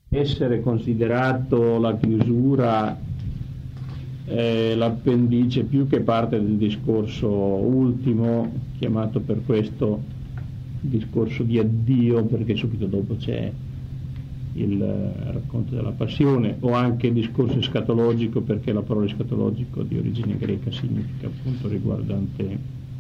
essere considerato la chiusura l'appendice più che parte del discorso ultimo, chiamato per questo discorso di addio, perché subito dopo c'è il racconto della passione, o anche discorso escatologico, perché la parola escatologico di origine greca significa appunto riguardante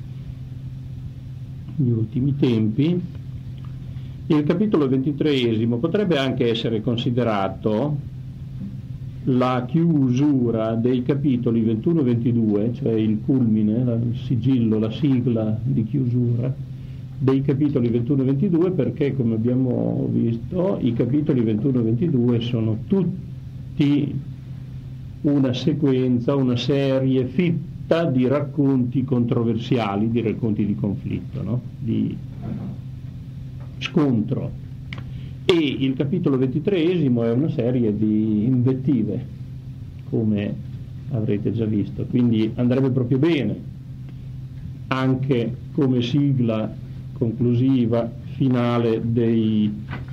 gli ultimi tempi. Il capitolo 23esimo potrebbe anche essere considerato la chiusura dei capitoli 21 e 22, cioè il culmine, il sigillo, la sigla di chiusura dei capitoli 21 e 22, perché come abbiamo visto i capitoli 21 e 22 sono tutti una sequenza, una serie fitta di racconti controversiali, di racconti di conflitto, no? Di scontro. E il capitolo 23esimo è una serie di invettive, come avrete già visto, quindi andrebbe proprio bene anche come sigla conclusiva finale dei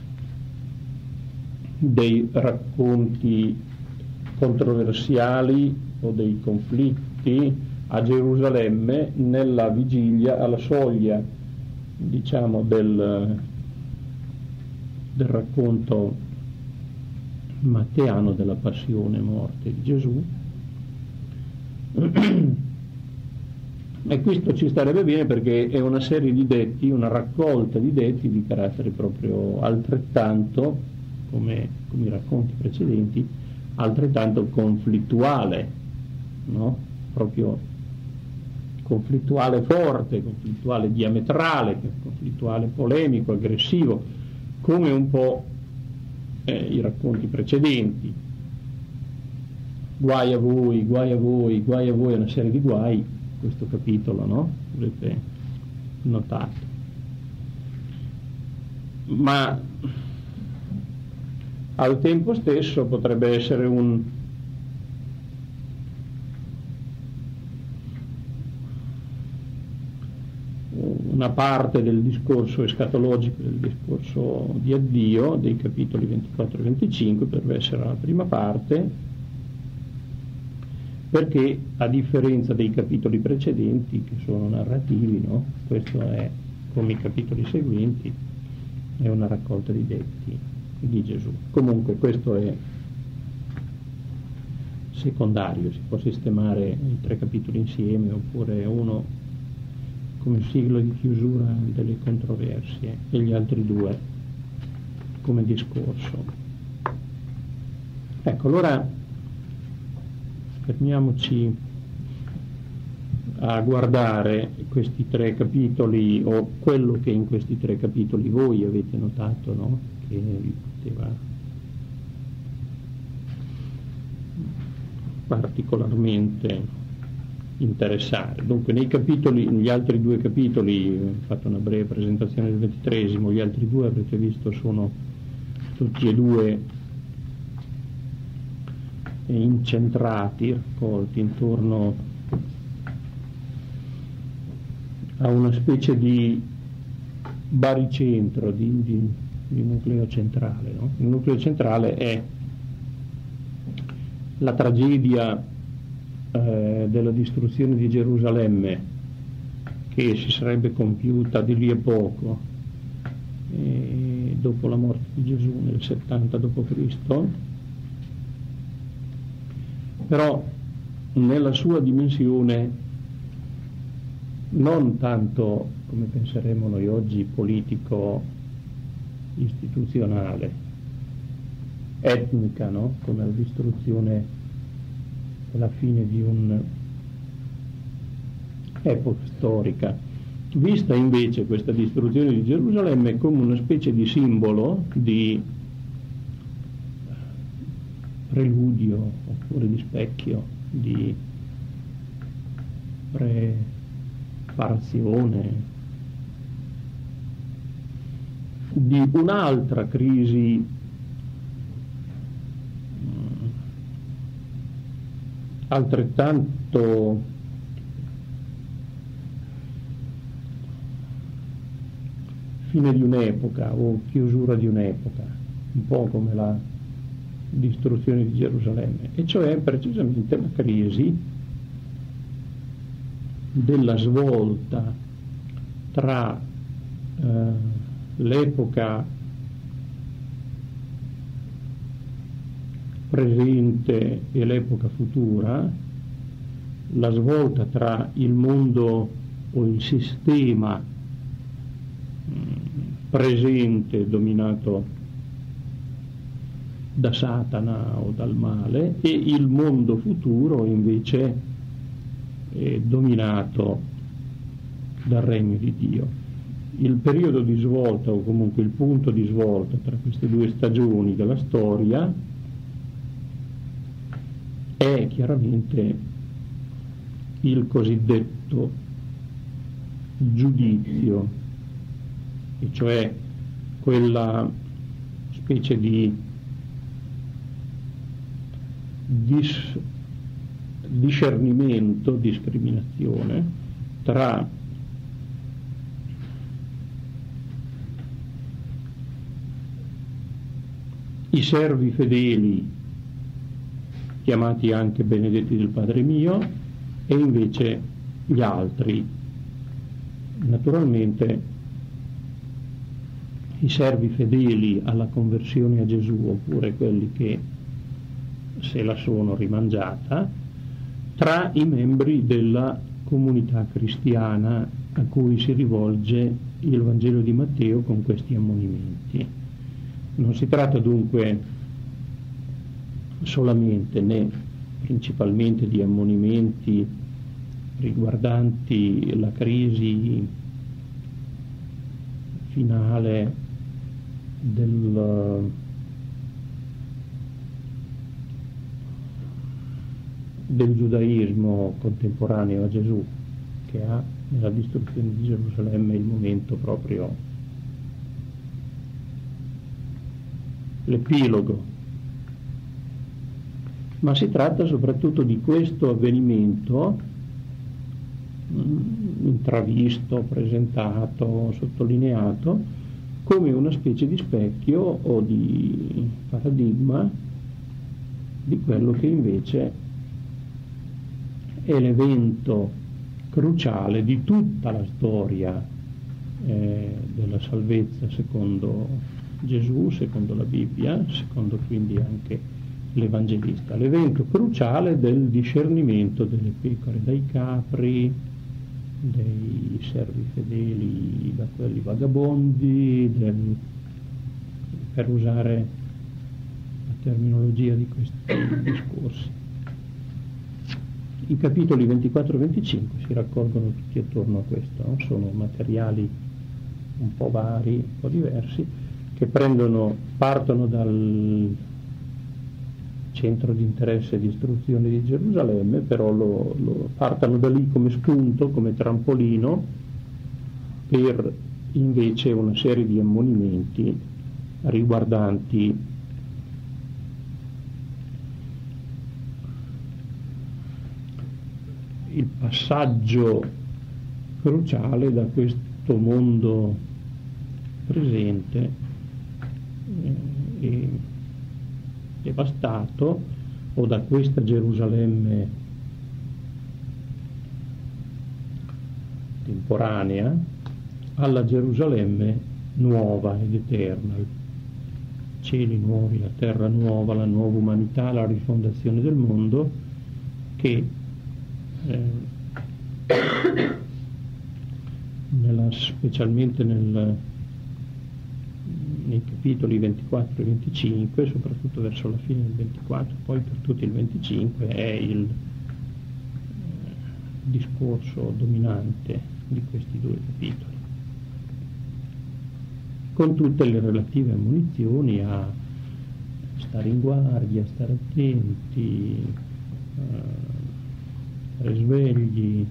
racconti controversiali o dei conflitti a Gerusalemme nella vigilia, alla soglia, diciamo, del racconto matteano della passione e morte di Gesù. E questo ci starebbe bene perché è una serie di detti, una raccolta di detti di carattere proprio altrettanto, come i racconti precedenti, altrettanto conflittuale, no? Proprio conflittuale forte, conflittuale diametrale, conflittuale polemico, aggressivo, come un po' i racconti precedenti. Guai a voi, guai a voi, guai a voi, è una serie di guai, questo capitolo, no? Avrete notato. Ma al tempo stesso potrebbe essere una parte del discorso escatologico, del discorso di addio dei capitoli 24 e 25, potrebbe essere la prima parte, perché a differenza dei capitoli precedenti che sono narrativi, no? Questo è, come i capitoli seguenti, è una raccolta di detti di Gesù. Comunque questo è secondario, si può sistemare i tre capitoli insieme, oppure uno come sigla di chiusura delle controversie e gli altri due come discorso. Ecco, allora fermiamoci a guardare questi tre capitoli, o quello che in questi tre capitoli voi avete notato, no? Che vi poteva particolarmente interessare. Dunque negli altri due capitoli, ho fatto una breve presentazione del 23esimo, gli altri due avrete visto sono tutti e due incentrati, raccolti intorno a una specie di baricentro, di nucleo centrale, no? Il nucleo centrale è la tragedia della distruzione di Gerusalemme, che si sarebbe compiuta di lì a poco, dopo la morte di Gesù nel 70 d.C., però nella sua dimensione non tanto, come penseremo noi oggi, politico-istituzionale, etnica, no? Come la distruzione alla fine di un'epoca storica, vista invece questa distruzione di Gerusalemme come una specie di simbolo, di preludio oppure di specchio, di preparazione di un'altra crisi altrettanto fine di un'epoca o chiusura di un'epoca, un po' come la distruzione di Gerusalemme, e cioè precisamente la crisi della svolta tra l'epoca presente e l'epoca futura, la svolta tra il mondo o il sistema presente dominato da Satana o dal male, e il mondo futuro invece dominato dal regno di Dio. Il periodo di svolta, o comunque il punto di svolta tra queste due stagioni della storia, è chiaramente il cosiddetto giudizio, e cioè quella specie di discernimento, discriminazione tra i servi fedeli, chiamati anche benedetti del Padre mio, e invece gli altri. Naturalmente i servi fedeli alla conversione a Gesù, oppure quelli che se la sono rimangiata, tra i membri della comunità cristiana a cui si rivolge il Vangelo di Matteo con questi ammonimenti. Non si tratta dunque solamente né principalmente di ammonimenti riguardanti la crisi finale del giudaismo contemporaneo a Gesù, che ha nella distruzione di Gerusalemme il momento proprio, l'epilogo, ma si tratta soprattutto di questo avvenimento intravisto, presentato, sottolineato come una specie di specchio o di paradigma di quello che invece è l'evento cruciale di tutta la storia della salvezza secondo Gesù, secondo la Bibbia, secondo quindi anche l'Evangelista, l'evento cruciale del discernimento delle pecore dai capri, dei servi fedeli da quelli vagabondi, per usare la terminologia di questi discorsi. I capitoli 24 e 25 si raccolgono tutti attorno a questo, no? Sono materiali un po' vari, un po' diversi, che partono dal centro di interesse di istruzione di Gerusalemme, però partano da lì come spunto, come trampolino, per invece una serie di ammonimenti riguardanti il passaggio cruciale da questo mondo presente e devastato, o da questa Gerusalemme temporanea alla Gerusalemme nuova ed eterna, cieli nuovi, la terra nuova, la nuova umanità, la rifondazione del mondo, che specialmente nei capitoli 24 e 25, soprattutto verso la fine del 24, poi per tutto il 25, è il discorso dominante di questi due capitoli, con tutte le relative ammonizioni a stare in guardia, a stare attenti, stare svegli,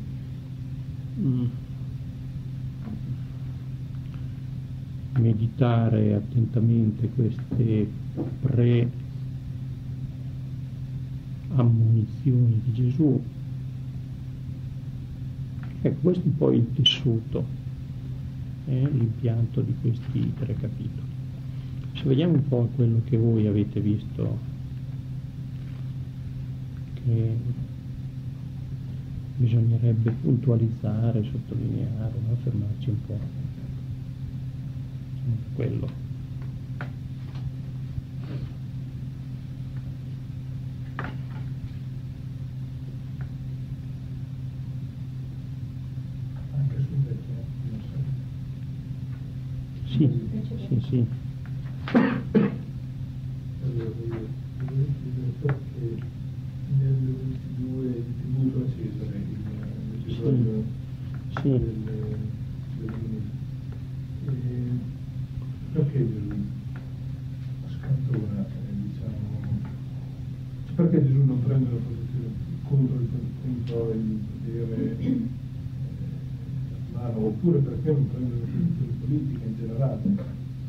meditare attentamente queste pre-ammonizioni di Gesù. Ecco, questo è un po' il tessuto, l'impianto di questi tre capitoli. Se vediamo un po' quello che voi avete visto che bisognerebbe puntualizzare, sottolineare, no? Fermarci un po'. Quello. Sì, sì, sì. Nel 22 il tributo a Cesare, l'episodio del perché Gesù scantona, perché Gesù non prende la posizione contro il potere umano, oppure perché non prende la posizione politica in generale?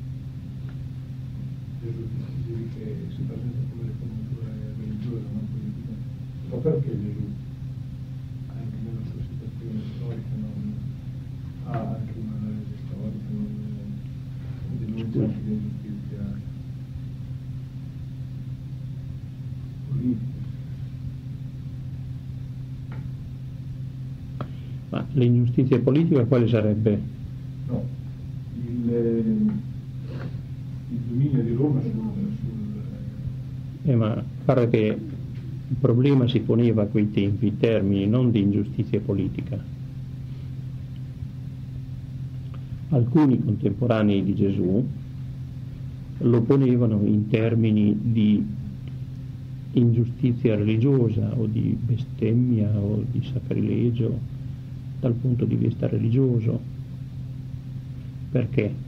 Gesù che si presenta come riformatore religioso, non politica, ma perché Gesù, anche nella sua situazione storica, non ha anche un'analisi storica, non denuncia l'ingiustizia politica? Ma l'ingiustizia politica quale sarebbe? No, il dominio di Roma ma pare che il problema si poneva a quei tempi in termini non di ingiustizia politica. Alcuni contemporanei di Gesù lo ponevano in termini di ingiustizia religiosa o di bestemmia o di sacrilegio dal punto di vista religioso. Perché?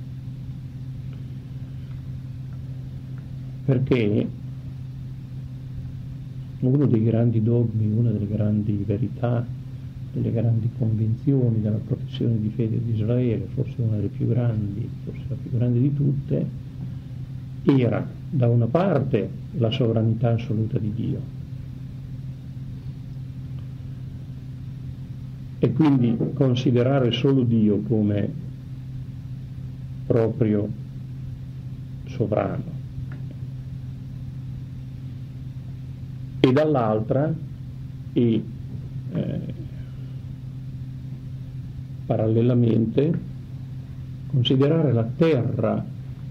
Perché uno dei grandi dogmi, una delle grandi verità, delle grandi convinzioni della professione di fede di Israele, forse una delle più grandi, forse la più grande di tutte, era da una parte la sovranità assoluta di Dio e quindi considerare solo Dio come proprio sovrano, e dall'altra parallelamente considerare la terra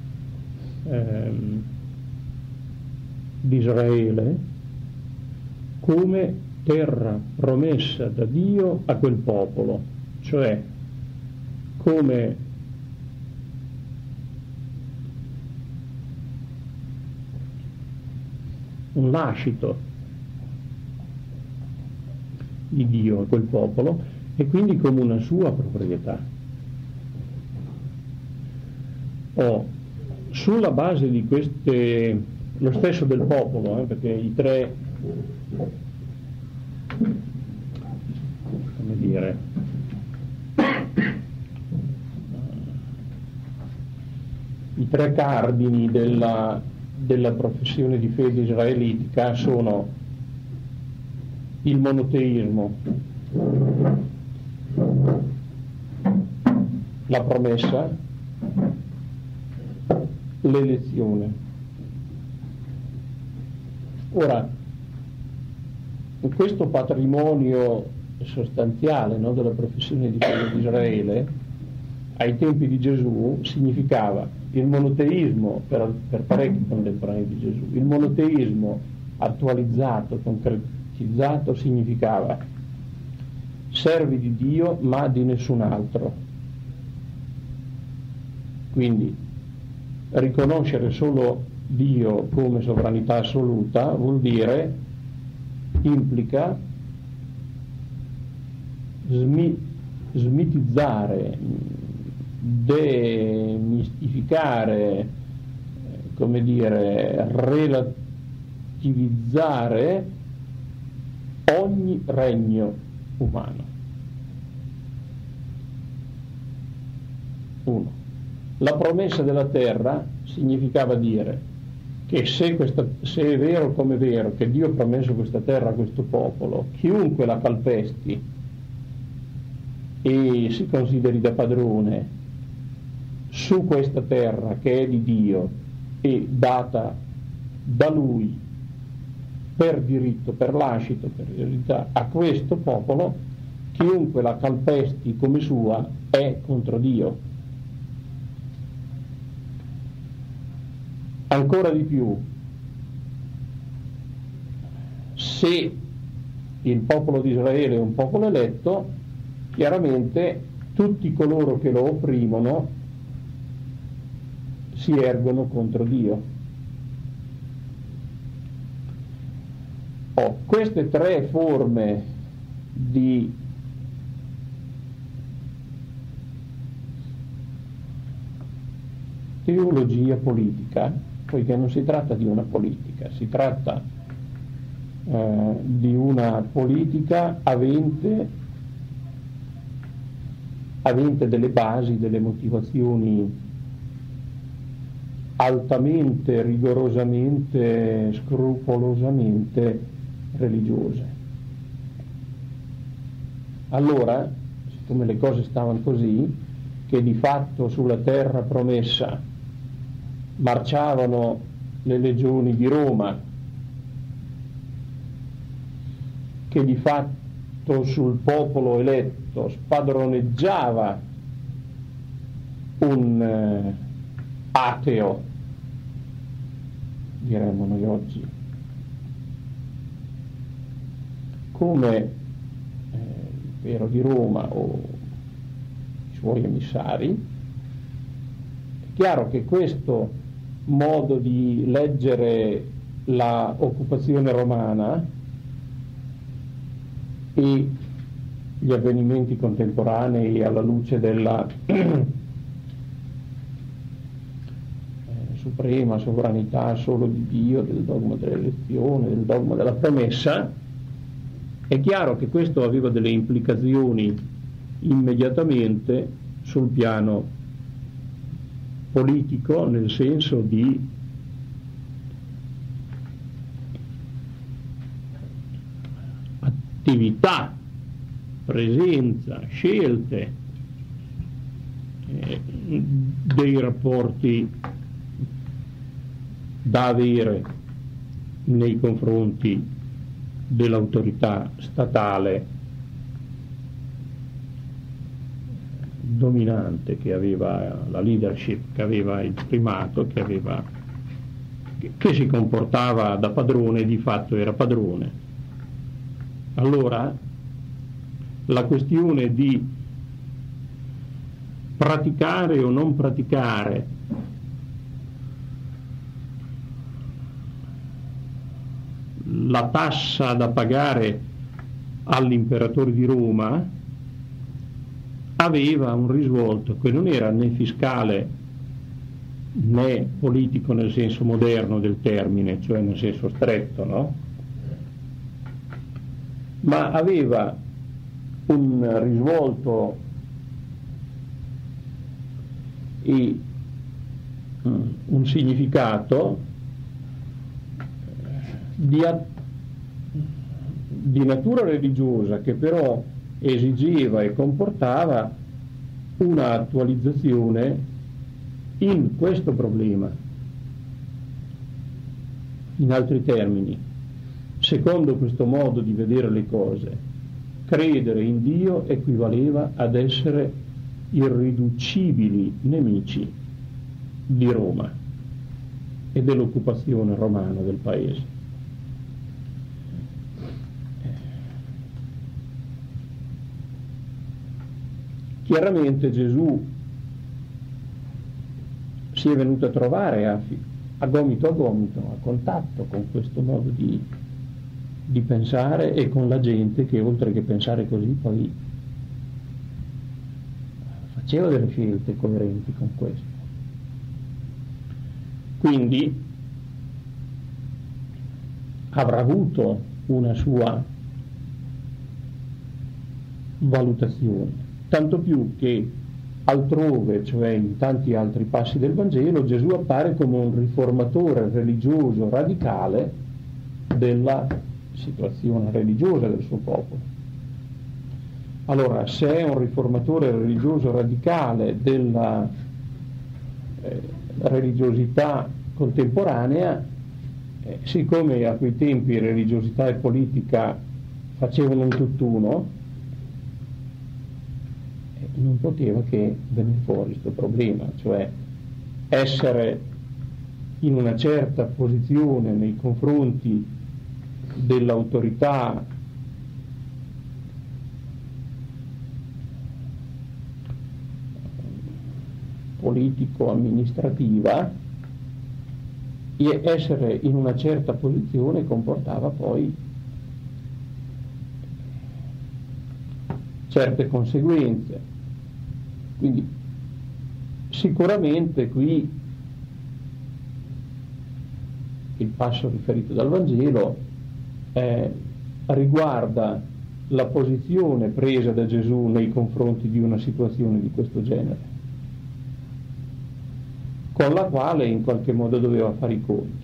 di Israele come terra promessa da Dio a quel popolo, cioè come un lascito di Dio a quel popolo e quindi come una sua proprietà. Sulla base di queste, lo stesso del popolo, perché i tre, come dire, i tre cardini della professione di fede israelitica sono il monoteismo, la promessa, l'elezione. Ora, questo patrimonio sostanziale, no, della professione di fede di Israele ai tempi di Gesù significava il monoteismo per parecchi contemporanei di Gesù. Il monoteismo attualizzato, concretizzato, significava servi di Dio ma di nessun altro. Quindi riconoscere solo Dio come sovranità assoluta vuol dire, implica smitizzare, demistificare, come dire, relativizzare ogni regno umano. Uno. La promessa della terra significava dire che se è vero come è vero che Dio ha promesso questa terra a questo popolo, chiunque la calpesti e si consideri da padrone su questa terra che è di Dio e data da Lui per diritto, per lascito, per eredità a questo popolo, chiunque la calpesti come sua è contro Dio. Ancora di più, se il popolo di Israele è un popolo eletto, chiaramente tutti coloro che lo opprimono si ergono contro Dio. Queste tre forme di teologia politica, poiché non si tratta di una politica, si tratta di una politica avente delle basi, delle motivazioni altamente, rigorosamente, scrupolosamente religiose. Allora, siccome le cose stavano così, che di fatto sulla terra promessa marciavano le legioni di Roma, che di fatto sul popolo eletto spadroneggiava un ateo, diremmo noi oggi, come l'impero di Roma o i suoi emissari. È chiaro che questo modo di leggere la occupazione romana e gli avvenimenti contemporanei alla luce della suprema sovranità solo di Dio, del dogma dell'elezione, del dogma della promessa, è chiaro che questo aveva delle implicazioni immediatamente sul piano politico, nel senso di attività, presenza, scelte dei rapporti da avere nei confronti dell'autorità statale dominante, che aveva la leadership, che aveva il primato, che si comportava da padrone e di fatto era padrone. Allora la questione di praticare o non praticare la tassa da pagare all'imperatore di Roma aveva un risvolto che non era né fiscale né politico nel senso moderno del termine, cioè nel senso stretto, no? Ma aveva un risvolto e un significato di natura religiosa, che però esigeva e comportava una attualizzazione in questo problema. In altri termini, secondo questo modo di vedere le cose, credere in Dio equivaleva ad essere irriducibili nemici di Roma e dell'occupazione romana del paese. Chiaramente Gesù si è venuto a trovare a gomito, a contatto con questo modo di pensare e con la gente che, oltre che pensare così, poi faceva delle scelte coerenti con questo. Quindi avrà avuto una sua valutazione. Tanto più che altrove, cioè in tanti altri passi del Vangelo, Gesù appare come un riformatore religioso radicale della situazione religiosa del suo popolo. Allora, se è un riformatore religioso radicale della religiosità contemporanea, siccome a quei tempi religiosità e politica facevano un tutt'uno, non poteva che venire fuori questo problema, cioè essere in una certa posizione nei confronti dell'autorità politico-amministrativa, e essere in una certa posizione comportava poi certe conseguenze. Quindi sicuramente qui il passo riferito dal Vangelo riguarda la posizione presa da Gesù nei confronti di una situazione di questo genere, con la quale in qualche modo doveva fare i conti.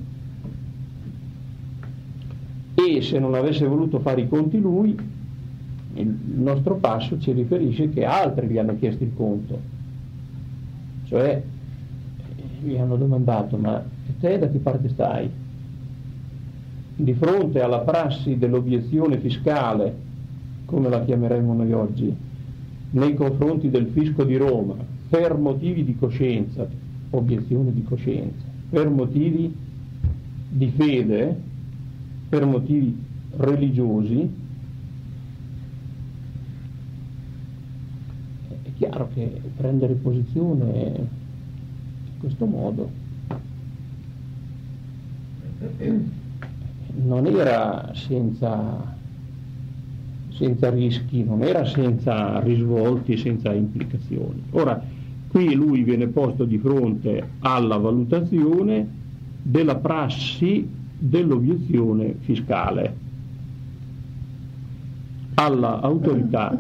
E se non avesse voluto fare i conti lui, il nostro passo ci riferisce che altri gli hanno chiesto il conto, cioè gli hanno domandato: ma te da che parte stai? Di fronte alla prassi dell'obiezione fiscale, come la chiameremmo noi oggi, nei confronti del fisco di Roma, per motivi di coscienza, obiezione di coscienza, per motivi di fede, per motivi religiosi, è chiaro che prendere posizione in questo modo non era senza rischi, non era senza risvolti, senza implicazioni. Ora, qui lui viene posto di fronte alla valutazione della prassi dell'obiezione fiscale, alla autorità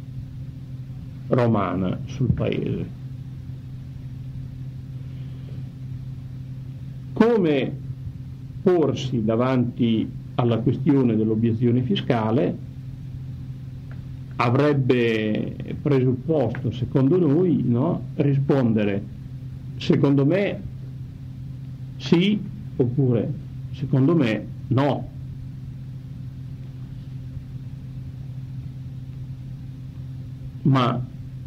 romana sul paese. Come porsi davanti alla questione dell'obiezione fiscale avrebbe presupposto, secondo noi, no, rispondere secondo me sì oppure secondo me no. Ma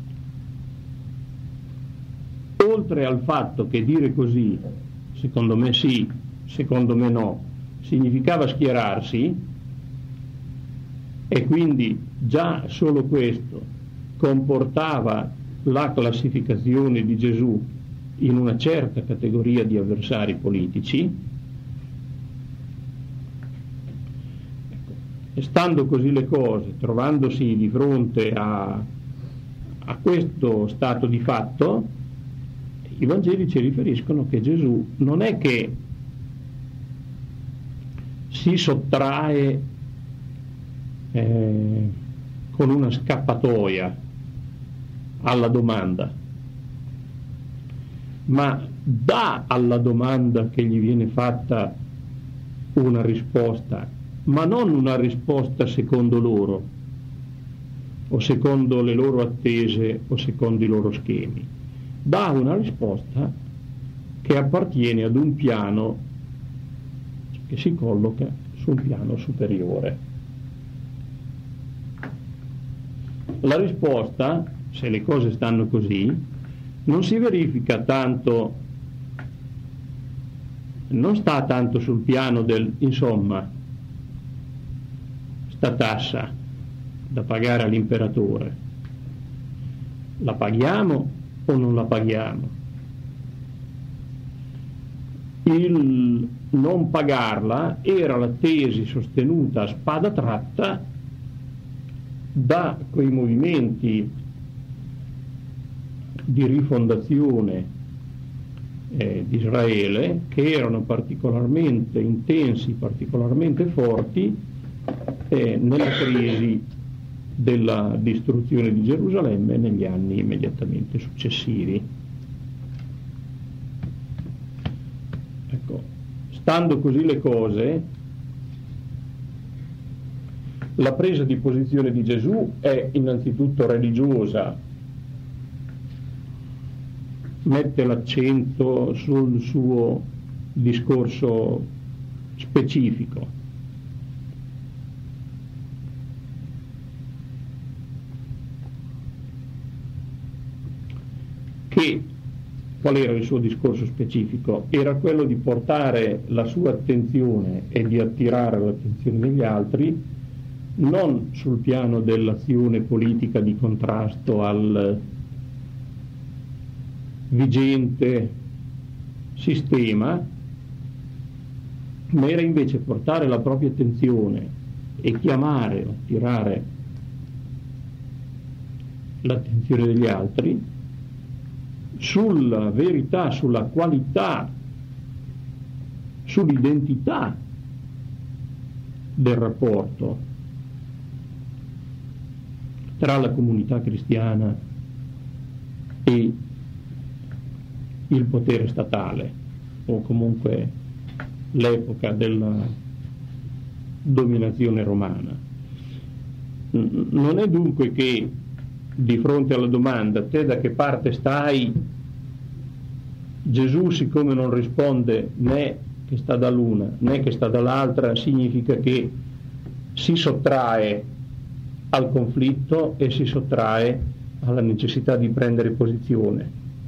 oltre al fatto che dire così, secondo me sì, secondo me no, significava schierarsi, e quindi già solo questo comportava la classificazione di Gesù in una certa categoria di avversari politici. E stando così le cose, trovandosi di fronte a questo stato di fatto, i Vangeli ci riferiscono che Gesù non è che si sottrae con una scappatoia alla domanda, ma dà alla domanda che gli viene fatta una risposta, ma non una risposta secondo loro, o secondo le loro attese, o secondo i loro schemi. Dà una risposta che appartiene ad un piano che si colloca su un piano superiore. La risposta, se le cose stanno così, non si verifica tanto, non sta tanto sul piano del, insomma, sta tassa da pagare all'imperatore, la paghiamo o non la paghiamo? Il non pagarla era la tesi sostenuta a spada tratta da quei movimenti di rifondazione di Israele, che erano particolarmente intensi, particolarmente forti nella crisi della distruzione di Gerusalemme negli anni immediatamente successivi. Ecco, stando così le cose, la presa di posizione di Gesù è innanzitutto religiosa, mette l'accento sul suo discorso specifico. Qual era il suo discorso specifico? Era quello di portare la sua attenzione e di attirare l'attenzione degli altri non sul piano dell'azione politica di contrasto al vigente sistema, ma era invece portare la propria attenzione e chiamare o attirare l'attenzione degli altri sulla verità, sulla qualità, sull'identità del rapporto tra la comunità cristiana e il potere statale, o comunque l'epoca della dominazione romana. Non è dunque che di fronte alla domanda te da che parte stai, Gesù, siccome non risponde né che sta dall'una né che sta dall'altra, significa che si sottrae al conflitto e si sottrae alla necessità di prendere posizione.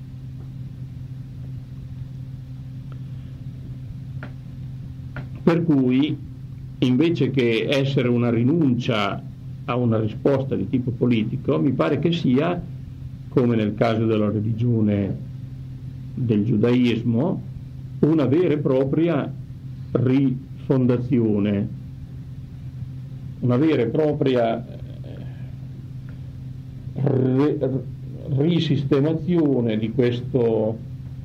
Per cui, invece che essere una rinuncia a una risposta di tipo politico, mi pare che sia, come nel caso della religione del giudaismo, una vera e propria rifondazione, una vera e propria risistemazione di questo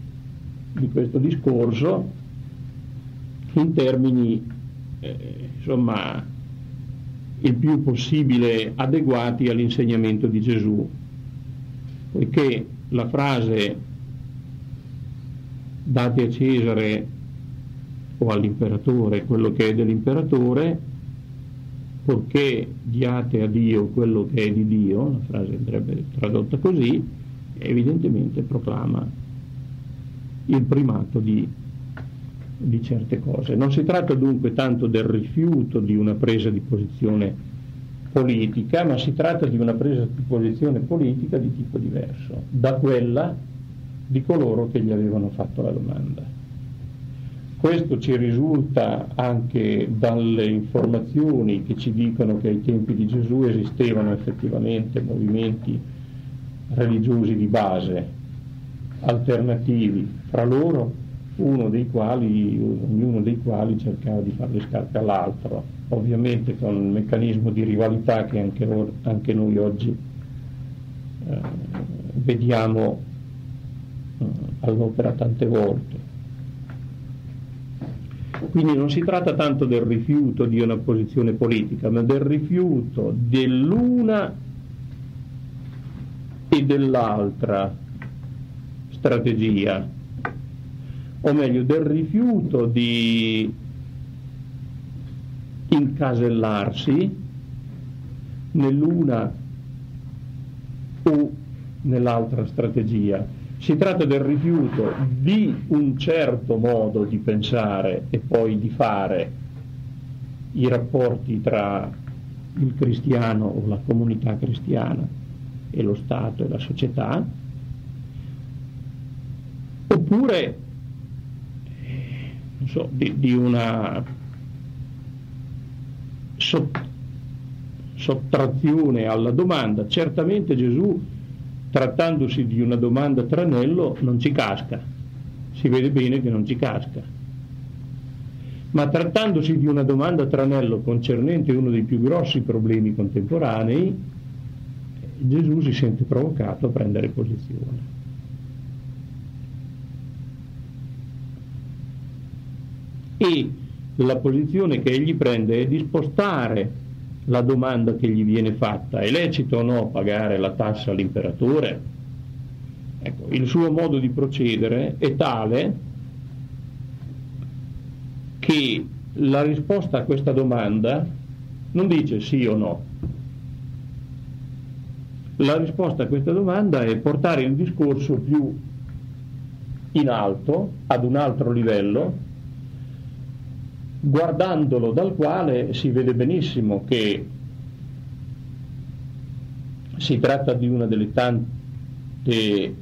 discorso in termini insomma il più possibile adeguati all'insegnamento di Gesù, poiché la frase date a Cesare o all'imperatore quello che è dell'imperatore, purché diate a Dio quello che è di Dio, la frase andrebbe tradotta così, evidentemente proclama il primato di certe cose. Non si tratta dunque tanto del rifiuto di una presa di posizione politica, ma si tratta di una presa di posizione politica di tipo diverso da quella di coloro che gli avevano fatto la domanda. Questo ci risulta anche dalle informazioni che ci dicono che ai tempi di Gesù esistevano effettivamente movimenti religiosi di base, alternativi fra loro, ognuno dei quali cercava di fare le scarpe all'altro, ovviamente con un meccanismo di rivalità che anche noi oggi vediamo all'opera tante volte. Quindi non si tratta tanto del rifiuto di una posizione politica, ma del rifiuto dell'una e dell'altra strategia, o meglio del rifiuto di incasellarsi nell'una o nell'altra strategia. Si tratta del rifiuto di un certo modo di pensare e poi di fare i rapporti tra il cristiano o la comunità cristiana e lo Stato e la società, oppure di una sottrazione alla domanda. Certamente Gesù, trattandosi di una domanda tranello, non ci casca, si vede bene che non ci casca, ma trattandosi di una domanda tranello concernente uno dei più grossi problemi contemporanei, Gesù si sente provocato a prendere posizione. E la posizione che egli prende è di spostare la domanda che gli viene fatta: è lecito o no pagare la tassa all'imperatore? Ecco, il suo modo di procedere è tale che la risposta a questa domanda non dice sì o no. La risposta a questa domanda è portare il discorso più in alto, ad un altro livello, guardandolo dal quale si vede benissimo che si tratta di una delle tante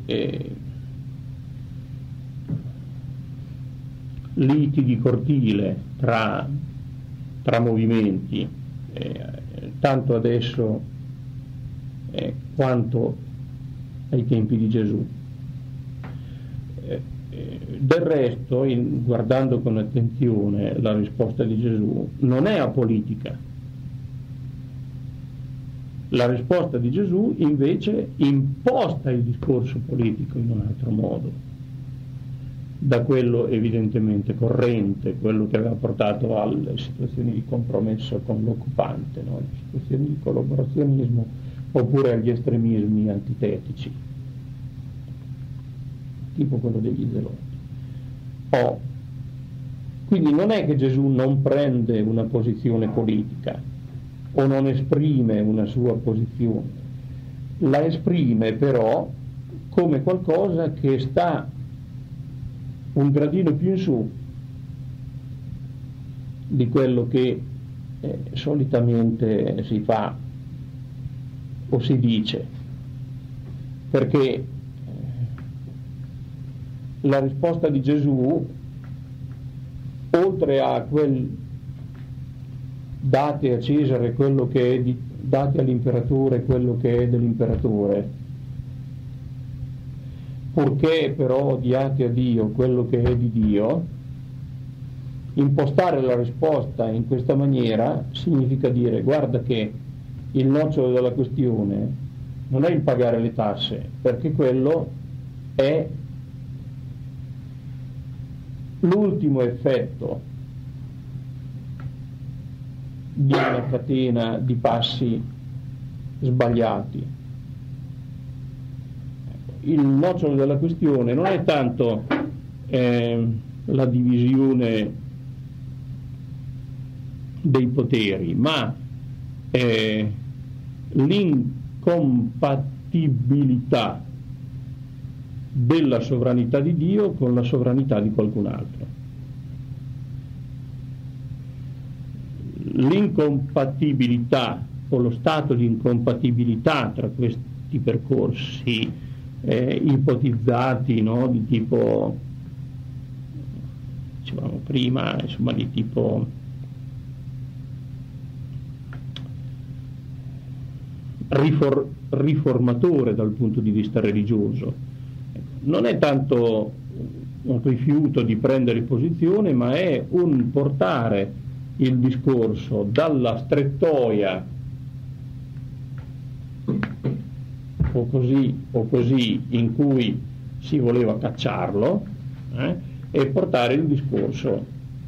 liti di cortile tra movimenti, tanto adesso quanto ai tempi di Gesù. Del resto, guardando con attenzione la risposta di Gesù, non è apolitica. La risposta di Gesù invece imposta il discorso politico in un altro modo, da quello evidentemente corrente, quello che aveva portato alle situazioni di compromesso con l'occupante, no? Le situazioni di collaborazionismo, oppure agli estremismi antitetici, tipo quello degli zeloti. Quindi non è che Gesù non prende una posizione politica o non esprime una sua posizione, la esprime però come qualcosa che sta un gradino più in su di quello che solitamente si fa o si dice, perché la risposta di Gesù, oltre a quel date a Cesare quello che è date all'imperatore quello che è dell'imperatore, purché però diate a Dio quello che è di Dio, impostare la risposta in questa maniera significa dire: guarda che il nocciolo della questione non è il pagare le tasse, perché quello è l'ultimo effetto di una catena di passi sbagliati. Il nocciolo della questione non è tanto la divisione dei poteri, ma l'incompatibilità della sovranità di Dio con la sovranità di qualcun altro. L'incompatibilità o lo stato di incompatibilità tra questi percorsi ipotizzati, no? Di tipo, dicevamo prima, insomma, di tipo riformatore dal punto di vista religioso. Non è tanto un rifiuto di prendere posizione, ma è un portare il discorso dalla strettoia o così in cui si voleva cacciarlo, e portare il discorso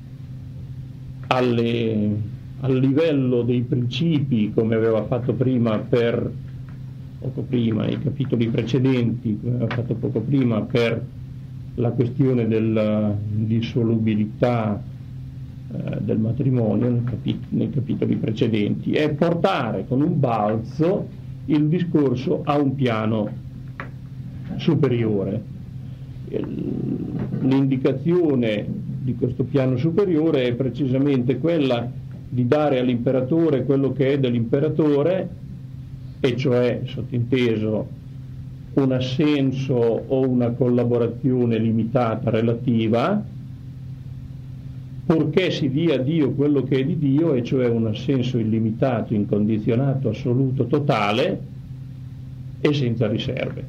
al livello dei principi, come aveva fatto prima i capitoli precedenti, come aveva fatto poco prima per la questione della dissolubilità del matrimonio nei capitoli precedenti, è portare con un balzo il discorso a un piano superiore. L'indicazione di questo piano superiore è precisamente quella di dare all'imperatore quello che è dell'imperatore, e cioè, sottinteso, un assenso o una collaborazione limitata relativa, purché si dia a Dio quello che è di Dio, e cioè un assenso illimitato, incondizionato, assoluto, totale e senza riserve.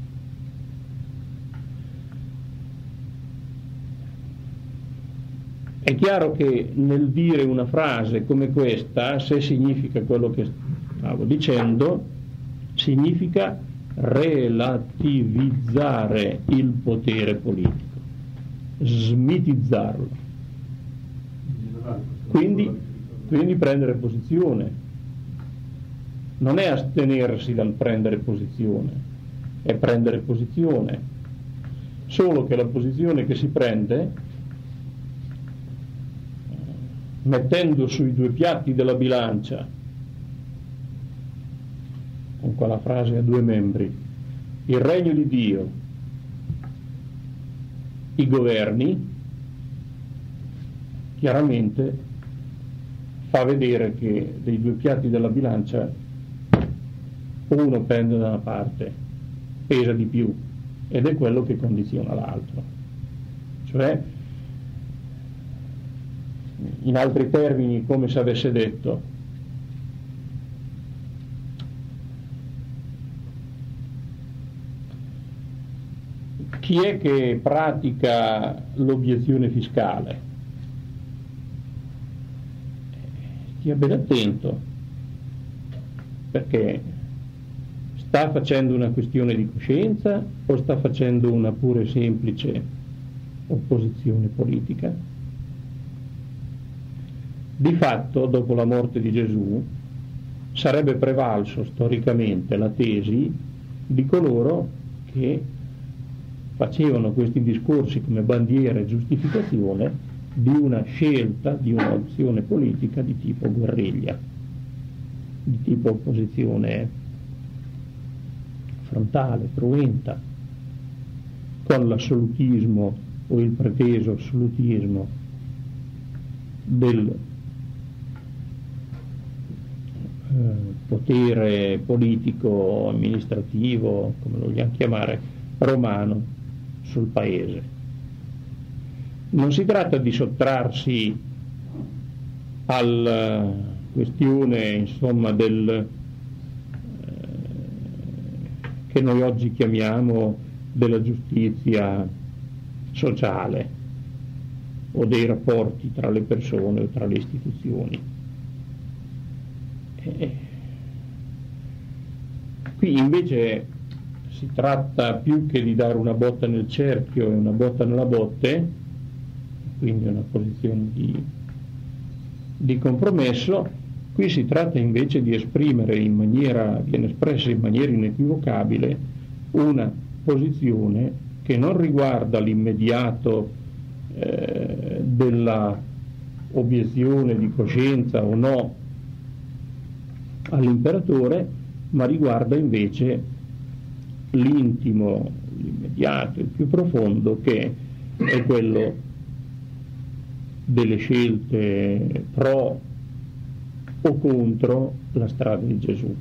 È chiaro che nel dire una frase come questa, se significa quello che stavo dicendo, significa relativizzare il potere politico, smitizzarlo. Quindi prendere posizione non è astenersi dal prendere posizione, è prendere posizione, solo che la posizione che si prende, mettendo sui due piatti della bilancia, con quella frase a due membri, il regno di Dio, i governi, chiaramente fa vedere che dei due piatti della bilancia uno pende da una parte, pesa di più, ed è quello che condiziona l'altro. Cioè, in altri termini, come se avesse detto: chi è che pratica l'obiezione fiscale? Stia ben attento, perché sta facendo una questione di coscienza o sta facendo una pure semplice opposizione politica? Di fatto, dopo la morte di Gesù, sarebbe prevalso storicamente la tesi di coloro che facevano questi discorsi come bandiera e giustificazione di una scelta, di un'opzione politica di tipo guerriglia, di tipo opposizione frontale, cruenta, con l'assolutismo o il preteso assolutismo del potere politico, amministrativo, come lo vogliamo chiamare, romano sul paese. Non si tratta di sottrarsi alla questione, insomma, del che noi oggi chiamiamo della giustizia sociale o dei rapporti tra le persone o tra le istituzioni. Qui invece si tratta più che di dare una botta nel cerchio e una botta nella botte, quindi una posizione di compromesso. Qui si tratta invece di esprimere viene espressa in maniera inequivocabile una posizione che non riguarda l'immediato della obiezione di coscienza o no all'imperatore, ma riguarda invece l'intimo, l'immediato, il più profondo, che è quello delle scelte pro o contro la strada di Gesù.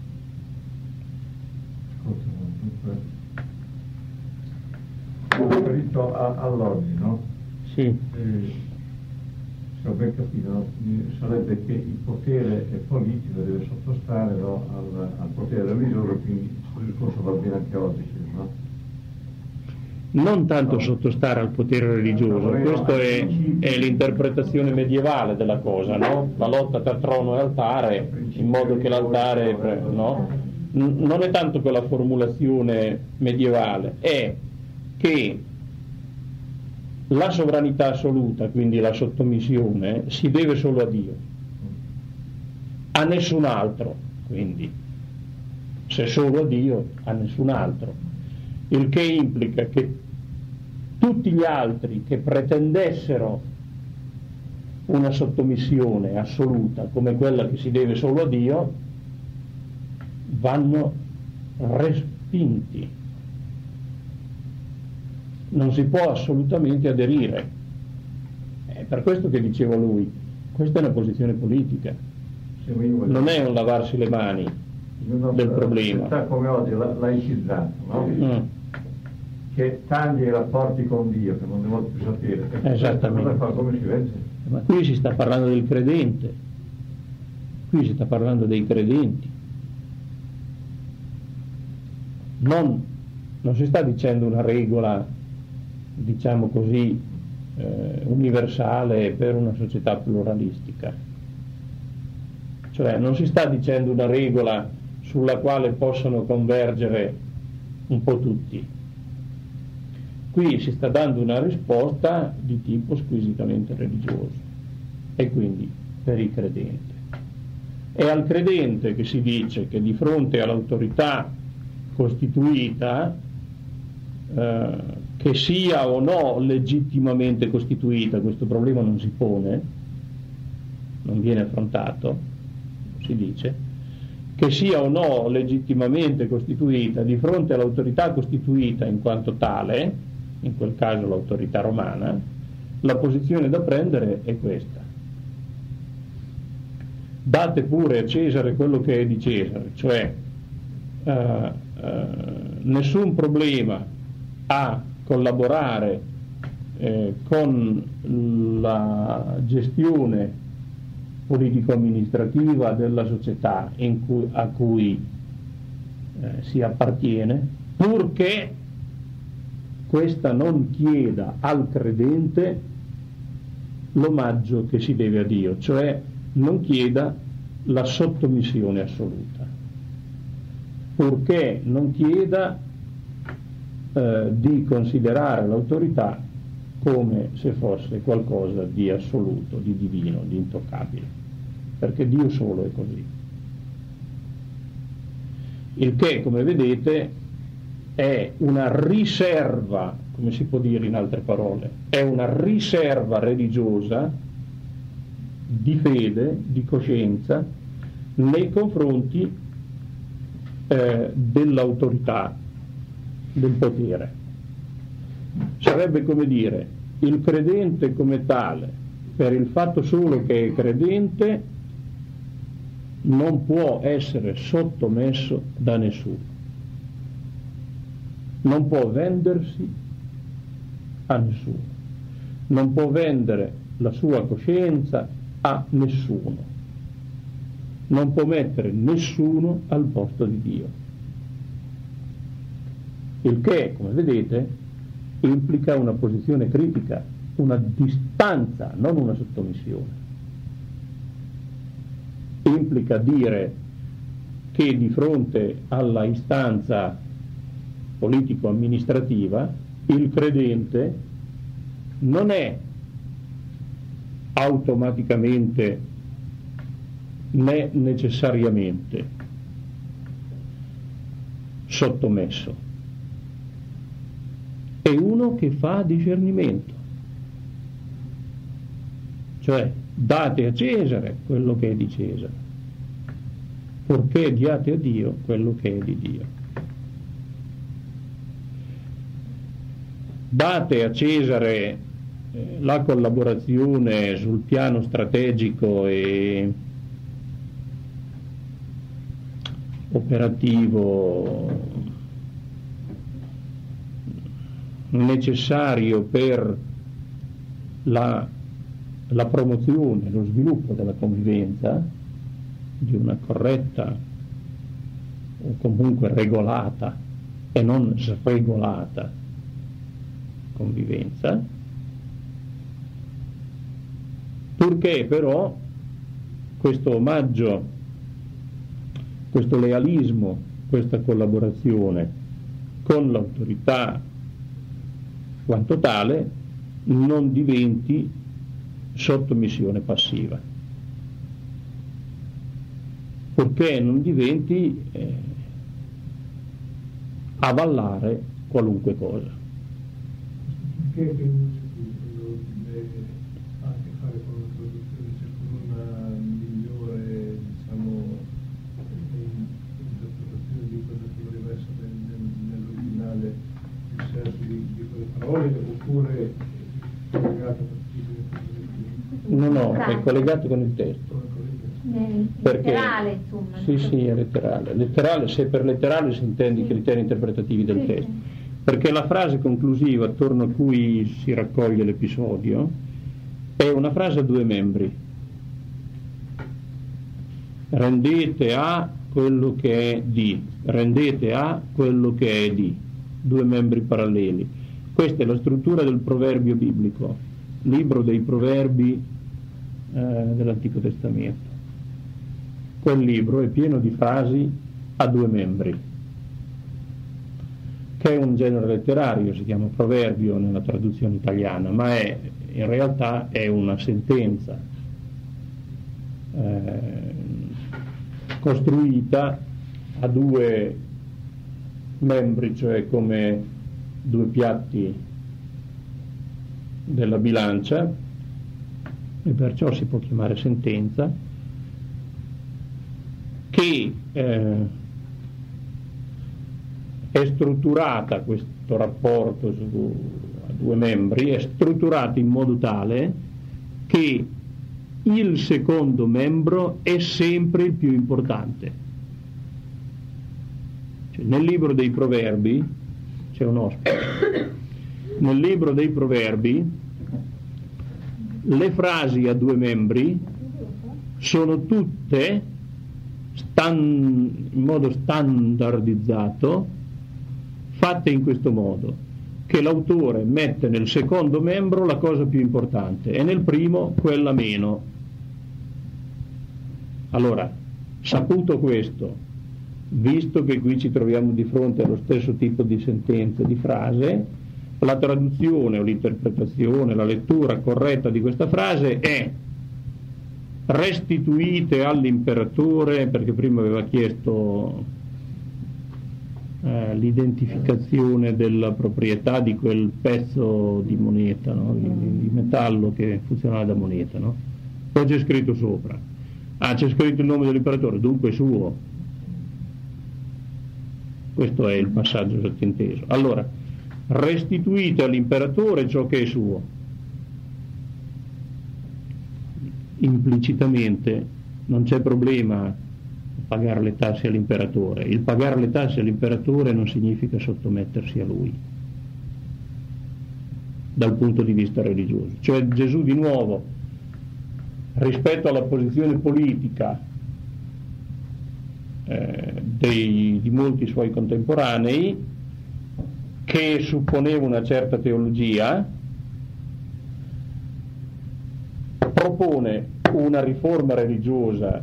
Riferito all'oggi, no? Sì. Se ho ben capito, no? Sarebbe che il potere politico deve sottostare, no, al potere religioso, quindi il discorso va bene anche oggi, no? Non tanto sottostare al potere religioso, questa è l'interpretazione medievale della cosa, no? La lotta tra trono e altare, in modo che l'altare, no? Non è tanto quella formulazione medievale, è che la sovranità assoluta, quindi la sottomissione, si deve solo a Dio, a nessun altro, quindi se solo a Dio, a nessun altro, il che implica che tutti gli altri che pretendessero una sottomissione assoluta come quella che si deve solo a Dio vanno respinti. Non si può assolutamente aderire. È per questo che dicevo lui, questa è una posizione politica, non è un lavarsi le mani del problema. Come oggi laicizzato, no? Che taglia i rapporti con Dio, che non ne vuole più sapere. Esattamente. Come si vede? Ma qui si sta parlando del credente, qui si sta parlando dei credenti. Non si sta dicendo una regola, diciamo così, universale per una società pluralistica. Cioè non si sta dicendo una regola sulla quale possono convergere un po' tutti. Qui si sta dando una risposta di tipo squisitamente religioso, e quindi per il credente. È al credente che si dice che di fronte all'autorità costituita, che sia o no legittimamente costituita, questo problema non si pone, non viene affrontato, si dice, che sia o no legittimamente costituita, di fronte all'autorità costituita in quanto tale, in quel caso l'autorità romana, la posizione da prendere è questa: date pure a Cesare quello che è di Cesare, cioè nessun problema a collaborare con la gestione politico-amministrativa della società a cui si appartiene, purché questa non chieda al credente l'omaggio che si deve a Dio, cioè non chieda la sottomissione assoluta, purché non chieda di considerare l'autorità come se fosse qualcosa di assoluto, di divino, di intoccabile, perché Dio solo è così. Il che, come vedete, è una riserva, come si può dire in altre parole, è una riserva religiosa di fede, di coscienza, nei confronti dell'autorità, del potere. Sarebbe come dire, il credente come tale, per il fatto solo che è credente, non può essere sottomesso da nessuno, non può vendersi a nessuno, non può vendere la sua coscienza a nessuno, non può mettere nessuno al posto di Dio. Il che, come vedete, implica una posizione critica, una distanza, non una sottomissione. Implica dire che di fronte alla istanza politico-amministrativa il credente non è automaticamente né necessariamente sottomesso, è uno che fa discernimento, cioè date a Cesare quello che è di Cesare, purché diate a Dio quello che è di Dio. Date a Cesare la collaborazione sul piano strategico e operativo necessario per la promozione, lo sviluppo della convivenza, di una corretta o comunque regolata e non sregolata convivenza, purché però questo omaggio, questo lealismo, questa collaborazione con l'autorità quanto tale non diventi sottomissione passiva, purché non diventi avallare qualunque cosa. Perché quello deve ha a che fare con la traduzione, cioè con una migliore, diciamo, interpretazione di quello che voleva essere nell'originale il senso di quelle parole, oppure collegato No, è collegato con il testo. Perché, letterale, insomma. Sì, è letterale. Letterale, se per letterale si intende i criteri interpretativi del testo. Perché la frase conclusiva attorno a cui si raccoglie l'episodio è una frase a due membri. Rendete a quello che è di, rendete a quello che è di, due membri paralleli. Questa è la struttura del proverbio biblico, libro dei proverbi dell'Antico Testamento. Quel libro è pieno di frasi a due membri, che è un genere letterario, si chiama proverbio nella traduzione italiana, ma in realtà è una sentenza costruita a due membri, cioè come due piatti della bilancia, e perciò si può chiamare sentenza, che è strutturata, questo rapporto due membri, è strutturato in modo tale che il secondo membro è sempre il più importante. Cioè, nel libro dei Proverbi, c'è un ospite, nel libro dei Proverbi le frasi a due membri sono tutte in modo standardizzato fatte in questo modo, che l'autore mette nel secondo membro la cosa più importante e nel primo quella meno. Allora, saputo questo, visto che qui ci troviamo di fronte allo stesso tipo di sentenza, di frase, la traduzione o l'interpretazione, la lettura corretta di questa frase è: restituite all'imperatore, perché prima aveva chiesto l'identificazione della proprietà di quel pezzo di moneta, no? di metallo che funzionava da moneta, no? Poi c'è scritto sopra, c'è scritto il nome dell'imperatore, dunque è suo. Questo è il passaggio sottinteso. Allora, restituite all'imperatore ciò che è suo. Implicitamente non c'è problema pagare le tasse all'imperatore. Il pagare le tasse all'imperatore non significa sottomettersi a lui dal punto di vista religioso. Cioè Gesù di nuovo, rispetto alla posizione politica di molti suoi contemporanei, che supponeva una certa teologia, propone una riforma religiosa,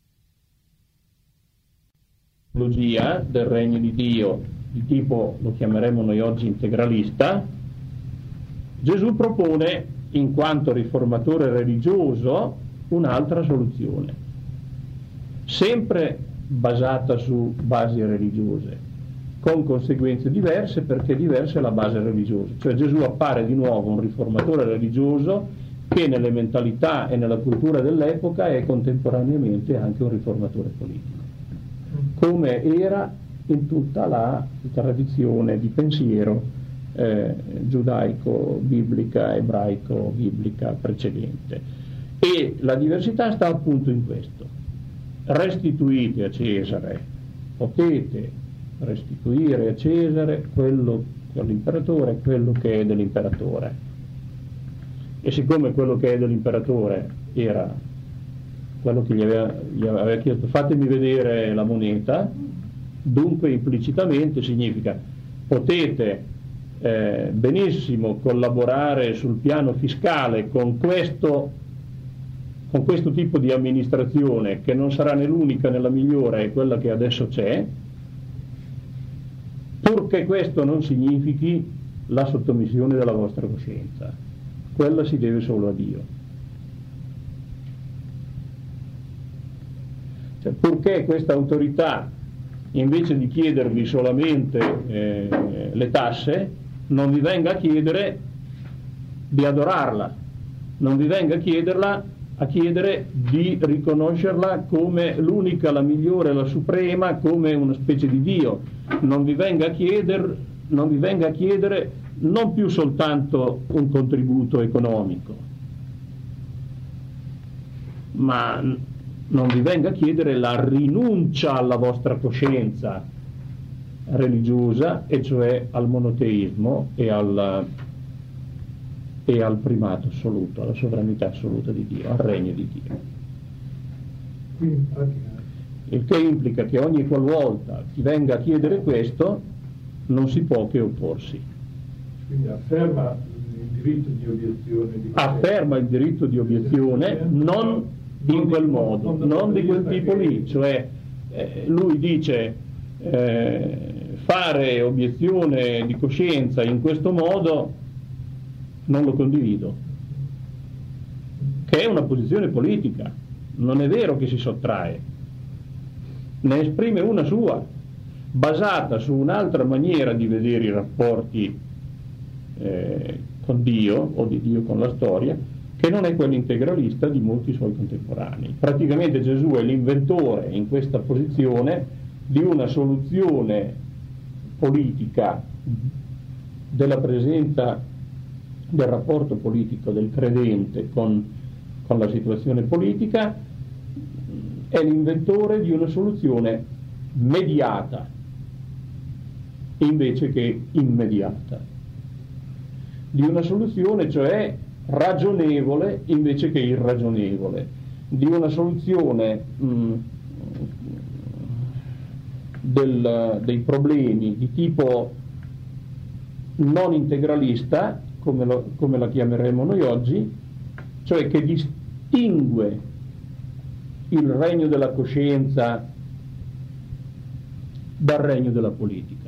una teologia del regno di Dio di tipo, lo chiameremo noi oggi, integralista. Gesù propone, in quanto riformatore religioso, un'altra soluzione, sempre basata su basi religiose, con conseguenze diverse, perché diversa è la base religiosa. Cioè Gesù appare di nuovo un riformatore religioso che nelle mentalità e nella cultura dell'epoca è contemporaneamente anche un riformatore politico, come era in tutta la tradizione di pensiero giudaico, biblica, ebraico, biblica precedente. E la diversità sta appunto in questo: restituite a Cesare, potete restituire a Cesare quello all'imperatore, quello che è dell'imperatore. E siccome quello che è dell'imperatore era quello che gli aveva chiesto, fatemi vedere la moneta, dunque implicitamente significa potete benissimo collaborare sul piano fiscale con questo tipo di amministrazione, che non sarà né l'unica né la migliore, è quella che adesso c'è, purché questo non significhi la sottomissione della vostra coscienza. Quella si deve solo a Dio. Cioè, purché questa autorità, invece di chiedervi solamente le tasse, non vi venga a chiedere di adorarla, non vi venga a chiedere di riconoscerla come l'unica, la migliore, la suprema, come una specie di Dio. Non vi venga a chiedere non più soltanto un contributo economico, ma non vi venga a chiedere la rinuncia alla vostra coscienza religiosa, e cioè al monoteismo e al primato assoluto, alla sovranità assoluta di Dio, al regno di Dio. Il che implica che ogni qualvolta ti venga a chiedere questo, non si può che opporsi. Quindi afferma il diritto di obiezione. Afferma il diritto di obiezione, non in quel modo, non di quel tipo lì. Cioè lui dice fare obiezione di coscienza in questo modo non lo condivido, che è una posizione politica. Non è vero che si sottrae, ne esprime una sua, basata su un'altra maniera di vedere i rapporti con Dio, o di Dio con la storia, che non è quello integralista di molti suoi contemporanei. Praticamente Gesù è l'inventore in questa posizione di una soluzione politica della presenza del rapporto politico del credente con la situazione politica, è l'inventore di una soluzione mediata invece che immediata, di una soluzione cioè ragionevole invece che irragionevole, di una soluzione dei problemi di tipo non integralista, come la chiameremo noi oggi, cioè che distingue il regno della coscienza dal regno della politica.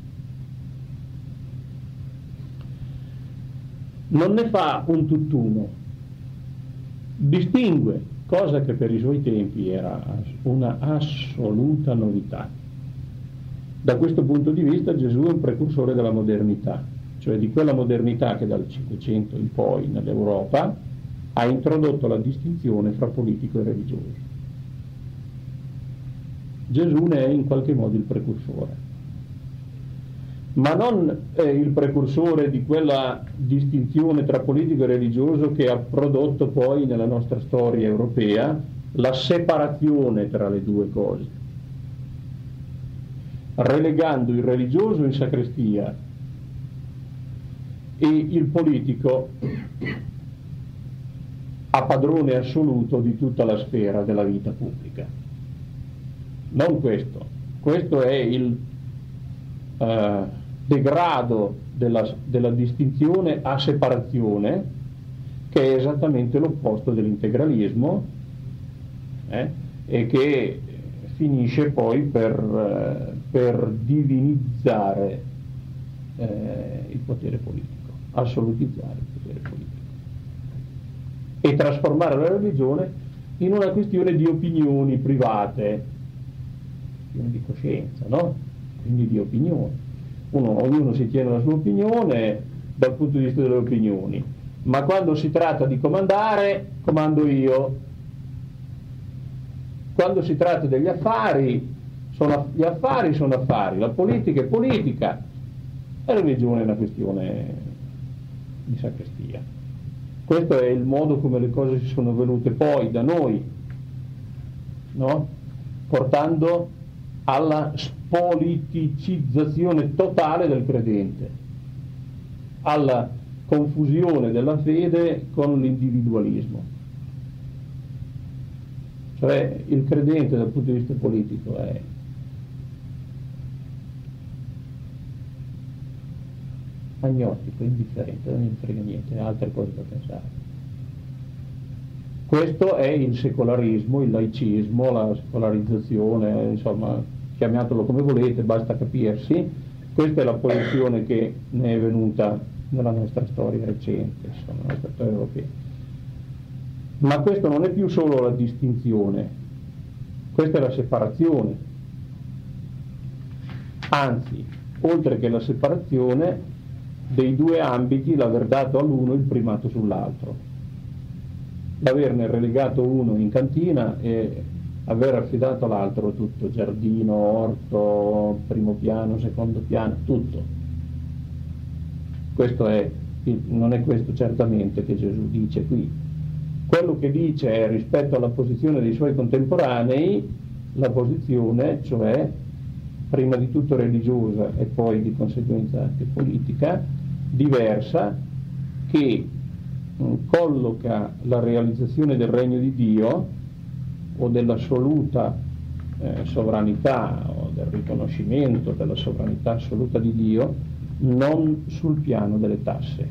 Non ne fa un tutt'uno, distingue, cosa che per i suoi tempi era una assoluta novità. Da questo punto di vista Gesù è un precursore della modernità, cioè di quella modernità che dal Cinquecento in poi nell'Europa ha introdotto la distinzione fra politico e religioso. Gesù ne è in qualche modo il precursore, ma non il precursore di quella distinzione tra politico e religioso che ha prodotto poi nella nostra storia europea la separazione tra le due cose, relegando il religioso in sacrestia e il politico a padrone assoluto di tutta la sfera della vita pubblica. Non questo è il degrado della distinzione a separazione, che è esattamente l'opposto dell'integralismo, e che finisce poi per divinizzare il potere politico, assolutizzare il potere politico e trasformare la religione in una questione di opinioni private, di coscienza, no? Quindi di opinioni. Ognuno si tiene la sua opinione dal punto di vista delle opinioni, ma quando si tratta di comandare, comando io. Quando si tratta degli affari, gli affari sono affari, la politica è politica, la religione è una questione di sacrestia. Questo è il modo come le cose si sono venute poi da noi, no? Portando alla spoliticizzazione totale del credente, alla confusione della fede con l'individualismo. Cioè il credente dal punto di vista politico è agnostico, indifferente, non gli frega niente, ha altre cose da pensare. Questo è il secolarismo, il laicismo, la secolarizzazione, insomma, chiamatelo come volete, basta capirsi. Questa è la posizione che ne è venuta nella nostra storia recente, insomma, nella nostra storia europea. Ma questo non è più solo la distinzione, questa è la separazione. Anzi, oltre che la separazione dei due ambiti, l'aver dato all'uno il primato sull'altro, l'averne relegato uno in cantina e aver affidato all'altro tutto, giardino, orto, primo piano, secondo piano, tutto. Non è questo certamente che Gesù dice qui. Quello che dice è, rispetto alla posizione dei suoi contemporanei, la posizione, cioè prima di tutto religiosa e poi di conseguenza anche politica, diversa, che colloca la realizzazione del regno di Dio o dell'assoluta sovranità o del riconoscimento della sovranità assoluta di Dio non sul piano delle tasse.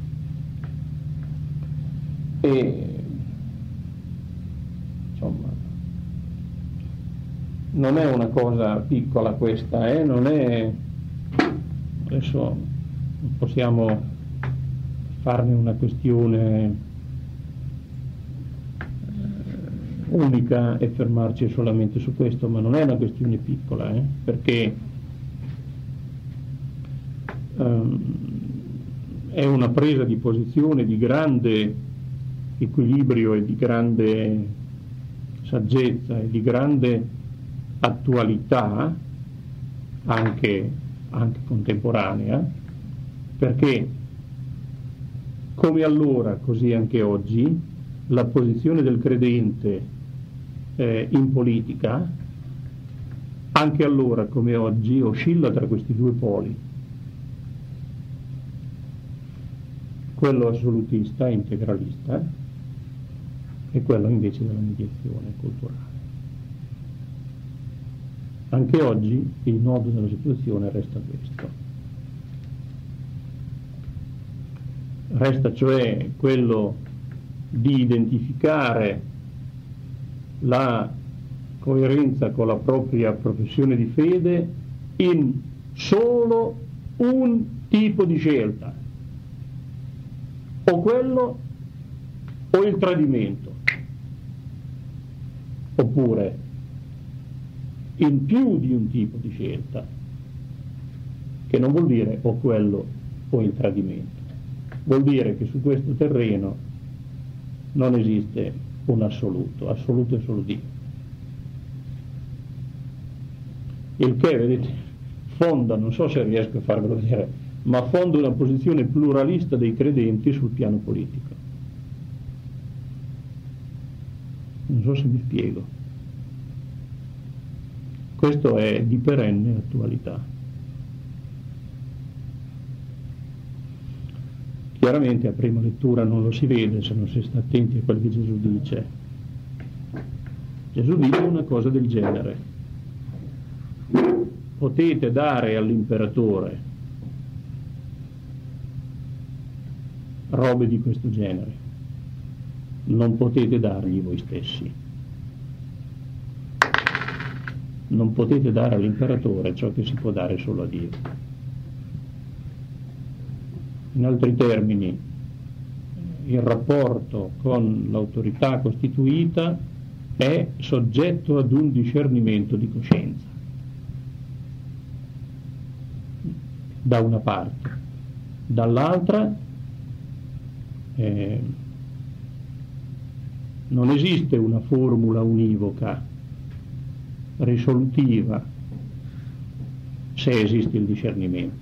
E insomma non è una cosa piccola questa, non è, adesso possiamo farne una questione unica e fermarci solamente su questo, ma non è una questione piccola, perché è una presa di posizione di grande equilibrio e di grande saggezza e di grande attualità anche contemporanea, perché come allora, così anche oggi, la posizione del credente in politica, anche allora come oggi, oscilla tra questi due poli. Quello assolutista, integralista, e quello invece della mediazione culturale. Anche oggi il nodo della situazione resta questo. Resta cioè quello di identificare la coerenza con la propria professione di fede in solo un tipo di scelta, o quello o il tradimento, oppure in più di un tipo di scelta, che non vuol dire o quello o il tradimento, vuol dire che su questo terreno non esiste un assoluto, assoluto è solo Dio. Il che, vedete, fonda, non so se riesco a farvelo vedere, ma fonda una posizione pluralista dei credenti sul piano politico. Non so se mi spiego. Questo è di perenne attualità. Chiaramente a prima lettura non lo si vede se non si sta attenti a quello che Gesù dice. Gesù dice una cosa del genere: potete dare all'imperatore robe di questo genere, non potete dargli voi stessi. Non potete dare all'imperatore ciò che si può dare solo a Dio. In altri termini, il rapporto con l'autorità costituita è soggetto ad un discernimento di coscienza, da una parte. Dall'altra non esiste una formula univoca risolutiva se esiste il discernimento,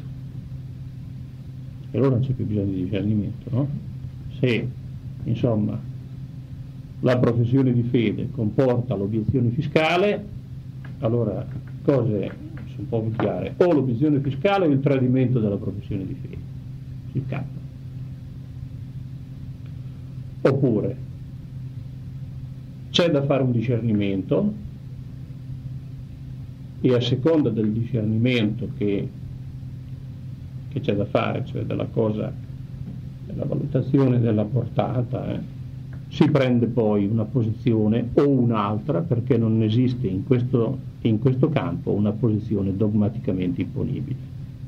e allora non c'è più bisogno di discernimento, no? Se insomma la professione di fede comporta l'obiezione fiscale, allora cose sono un po' chiare: o l'obiezione fiscale o il tradimento della professione di fede, si scappa. Oppure c'è da fare un discernimento, e a seconda del discernimento che c'è da fare, cioè della cosa, della valutazione della portata, si prende poi una posizione o un'altra, perché non esiste in questo campo una posizione dogmaticamente imponibile.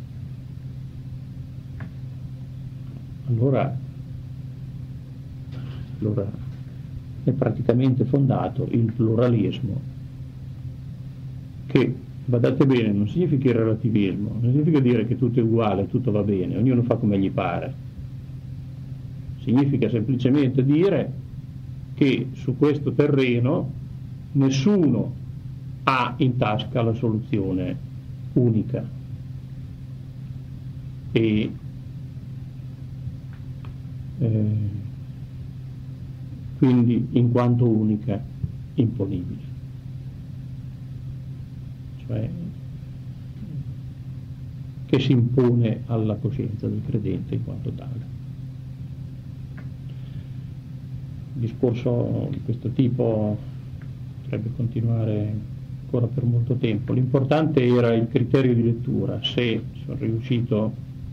Allora è praticamente fondato il pluralismo, che, badate bene, non significa il relativismo, non significa dire che tutto è uguale, tutto va bene, ognuno fa come gli pare. Significa semplicemente dire che su questo terreno nessuno ha in tasca la soluzione unica e quindi in quanto unica imponibile, cioè che si impone alla coscienza del credente in quanto tale. Un discorso di questo tipo potrebbe continuare ancora per molto tempo. L'importante era il criterio di lettura, se sono riuscito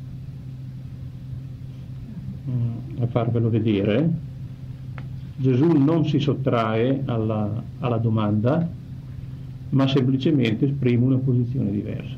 a farvelo vedere. Gesù non si sottrae alla domanda, ma semplicemente esprime una posizione diversa.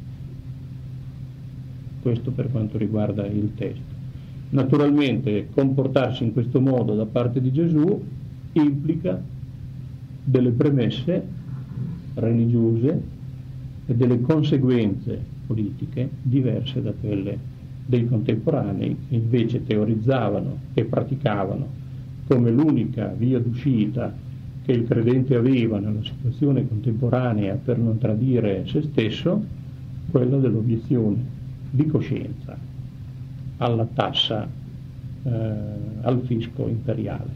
Questo per quanto riguarda il testo. Naturalmente comportarsi in questo modo da parte di Gesù implica delle premesse religiose e delle conseguenze politiche diverse da quelle dei contemporanei, che invece teorizzavano e praticavano come l'unica via d'uscita che il credente aveva nella situazione contemporanea per non tradire se stesso, quella dell'obiezione di coscienza alla tassa al fisco imperiale,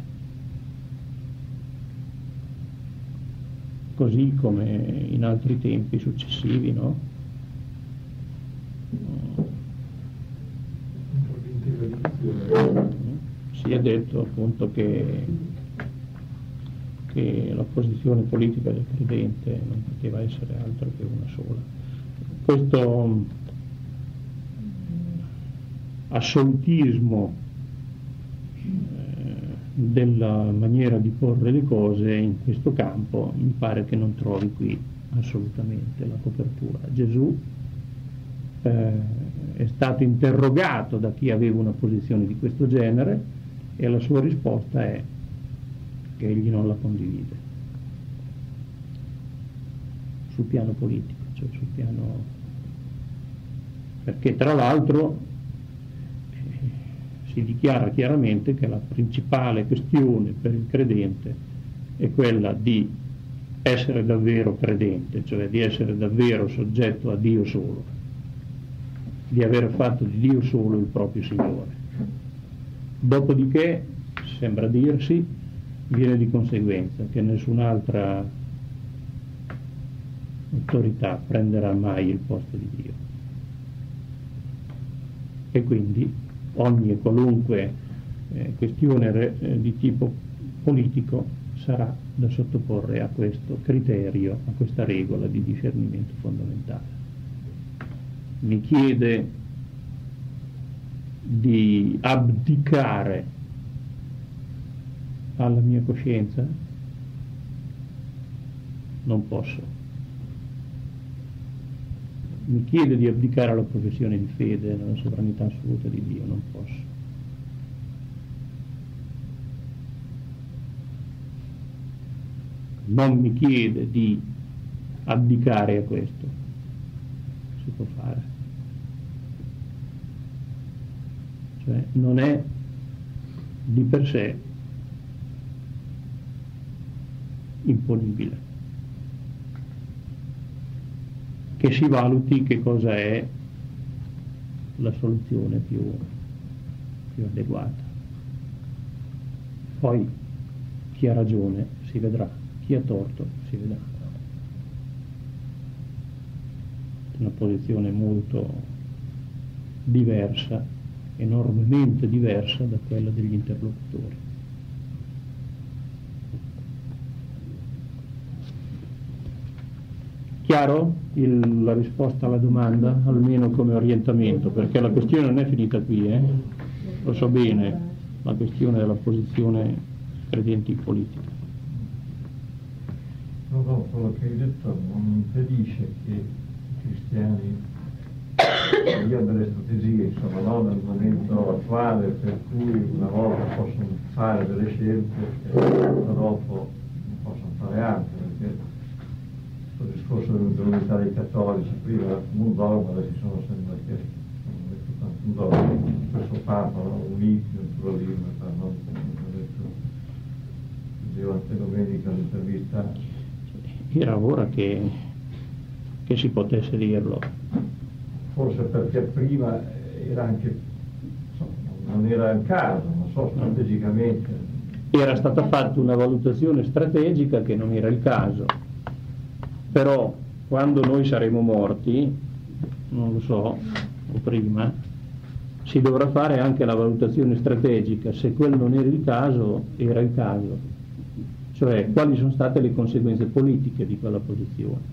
così come in altri tempi successivi, no? Si è detto appunto che la posizione politica del credente non poteva essere altro che una sola. Questo assolutismo della maniera di porre le cose in questo campo mi pare che non trovi qui assolutamente la copertura. Gesù è stato interrogato da chi aveva una posizione di questo genere e la sua risposta è che egli non la condivide sul piano politico, cioè sul piano, perché tra l'altro si dichiara chiaramente che la principale questione per il credente è quella di essere davvero credente, cioè di essere davvero soggetto a Dio solo, di aver fatto di Dio solo il proprio Signore. Dopodiché, sembra dirsi, viene di conseguenza che nessun'altra autorità prenderà mai il posto di Dio. E quindi ogni e qualunque questione di tipo politico sarà da sottoporre a questo criterio, a questa regola di discernimento fondamentale. Mi chiede di abdicare alla mia coscienza? Non posso. Mi chiede di abdicare alla professione di fede, nella sovranità assoluta di Dio? Non posso. Non mi chiede di abdicare a questo? Si può fare. Cioè non è di per sé imponibile. Che si valuti che cosa è la soluzione più adeguata. Poi chi ha ragione si vedrà, chi ha torto si vedrà. Una posizione molto diversa, enormemente diversa da quella degli interlocutori. Chiaro la risposta alla domanda, almeno come orientamento, perché la questione non è finita qui, lo so bene, la questione della posizione credenti in politica. No, quello che hai detto non impedisce che i cristiani abbiano delle strategie, insomma, non nel momento attuale, per cui una volta possono fare delle scelte e dopo non possono fare altre, perché il discorso dell'unità dei cattolici prima era come un dogma, adesso sono sempre che tanto un dogma, questo Papa uniti nel pluralismo, non come detto anche domenica l'intervista. Era ora che si potesse dirlo. Forse perché prima era anche, non era il caso, non so, strategicamente. Era stata fatta una valutazione strategica che non era il caso. Però quando noi saremo morti, non lo so, o prima, si dovrà fare anche la valutazione strategica, se quello non era il caso, era il caso. Cioè, quali sono state le conseguenze politiche di quella posizione.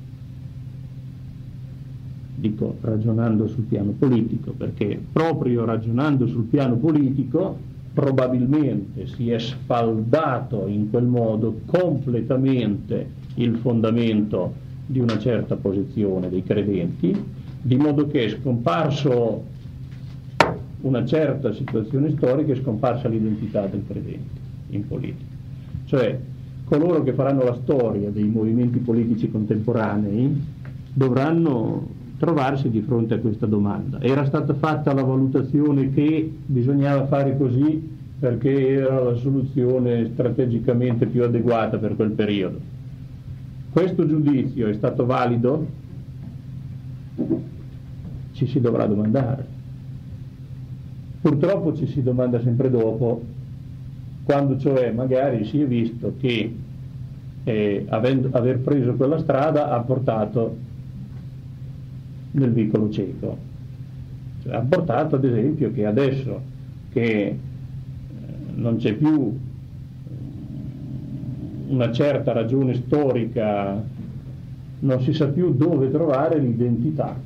Dico, ragionando sul piano politico, perché proprio ragionando sul piano politico, probabilmente si è sfaldato in quel modo completamente il fondamento di una certa posizione dei credenti, di modo che è scomparso una certa situazione storica, è scomparsa l'identità del credente in politica. Cioè, coloro che faranno la storia dei movimenti politici contemporanei dovranno trovarsi di fronte a questa domanda. Era stata fatta la valutazione che bisognava fare così perché era la soluzione strategicamente più adeguata per quel periodo. Questo giudizio è stato valido? Ci si dovrà domandare. Purtroppo ci si domanda sempre dopo, quando cioè magari si è visto che aver preso quella strada ha portato nel vicolo cieco. Cioè, ha portato ad esempio che adesso che non c'è più una certa ragione storica, non si sa più dove trovare l'identità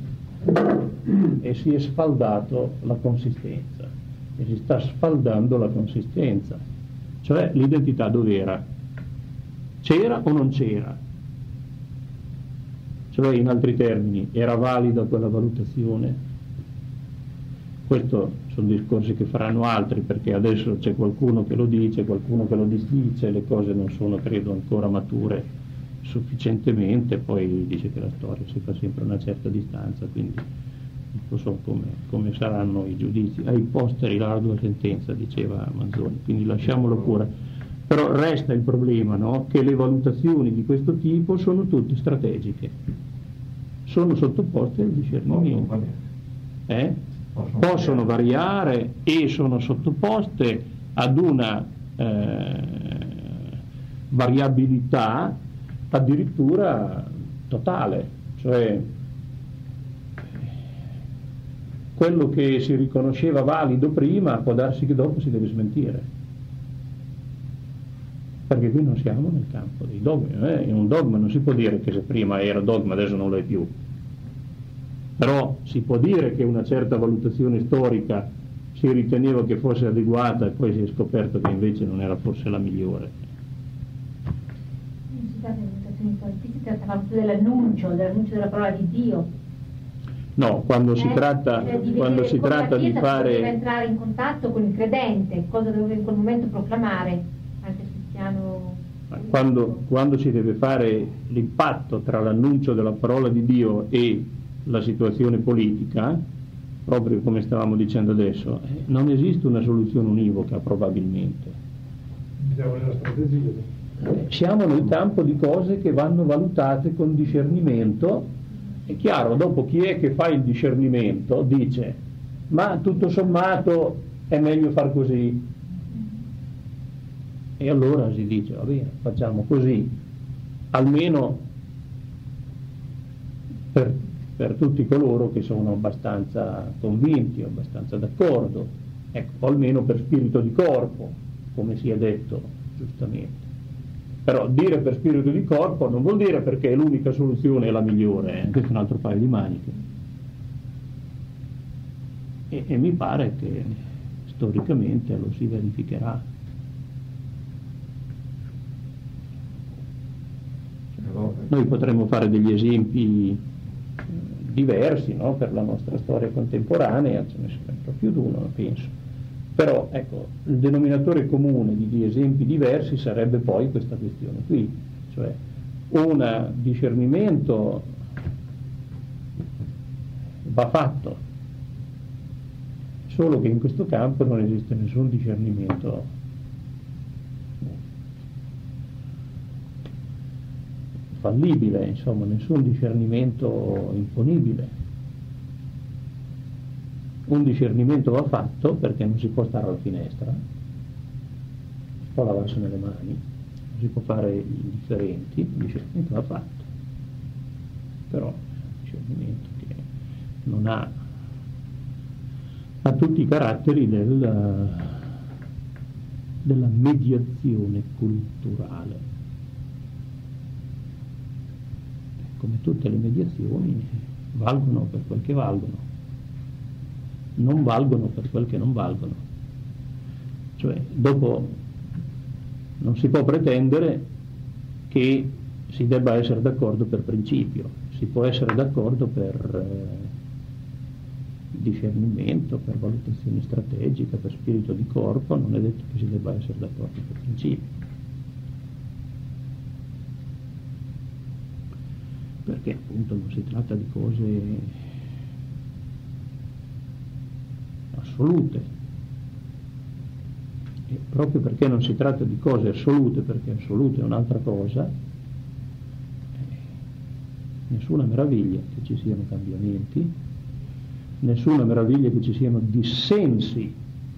e si è sfaldato la consistenza e si sta sfaldando la consistenza, cioè l'identità dov'era? C'era o non c'era? Cioè, in altri termini, era valida quella valutazione? Questo sono discorsi che faranno altri, perché adesso c'è qualcuno che lo dice, qualcuno che lo disdice, le cose non sono, credo, ancora mature sufficientemente, poi dice che la storia si fa sempre a una certa distanza, quindi non so come saranno i giudizi. Ai posteri l'ardua sentenza, diceva Manzoni, quindi lasciamolo pure. Però resta il problema, no? Che le valutazioni di questo tipo sono tutte strategiche, sono sottoposte al discernimento. Possono variare e sono sottoposte ad una variabilità addirittura totale, cioè quello che si riconosceva valido prima può darsi che dopo si deve smentire, perché qui non siamo nel campo dei dogmi. In un dogma non si può dire che se prima era dogma adesso non lo è più, però si può dire che una certa valutazione storica si riteneva che fosse adeguata e poi si è scoperto che invece non era forse la migliore. Non si tratta di valutazioni storiche, si tratta dell'annuncio della parola di Dio. No, quando si tratta di fare... Deve entrare in contatto con il credente, cosa doveva in quel momento proclamare, anche sul piano... Quando si deve fare l'impatto tra l'annuncio della parola di Dio e la situazione politica, proprio come stavamo dicendo adesso, non esiste una soluzione univoca probabilmente. Siamo nella strategia. Siamo nel campo di cose che vanno valutate con discernimento. È chiaro, dopo chi è che fa il discernimento dice, ma tutto sommato è meglio far così. E allora si dice, va bene, facciamo così, almeno per tutti coloro che sono abbastanza convinti, abbastanza d'accordo, ecco, o almeno per spirito di corpo, come si è detto giustamente. Però dire per spirito di corpo non vuol dire perché l'unica soluzione è la migliore, questo è un altro paio di maniche. E mi pare che storicamente lo si verificherà. Noi potremmo fare degli esempi diversi, no? Per la nostra storia contemporanea, ce ne sarebbero più di uno, penso. Però ecco, il denominatore comune di esempi diversi sarebbe poi questa questione qui, cioè un discernimento va fatto, solo che in questo campo non esiste nessun discernimento fallibile, insomma, nessun discernimento imponibile. Un discernimento va fatto perché non si può stare alla finestra, si può lavarsene le mani, non si può fare i differenti, il discernimento va fatto. Però un discernimento che non ha tutti i caratteri della mediazione culturale. Come tutte le mediazioni valgono per quel che valgono, non valgono per quel che non valgono. Cioè, dopo non si può pretendere che si debba essere d'accordo per principio, si può essere d'accordo per discernimento, per valutazione strategica, per spirito di corpo, non è detto che si debba essere d'accordo per principio. Perché appunto non si tratta di cose assolute, e proprio perché non si tratta di cose assolute, perché assoluto è un'altra cosa, nessuna meraviglia che ci siano cambiamenti, nessuna meraviglia che ci siano dissensi,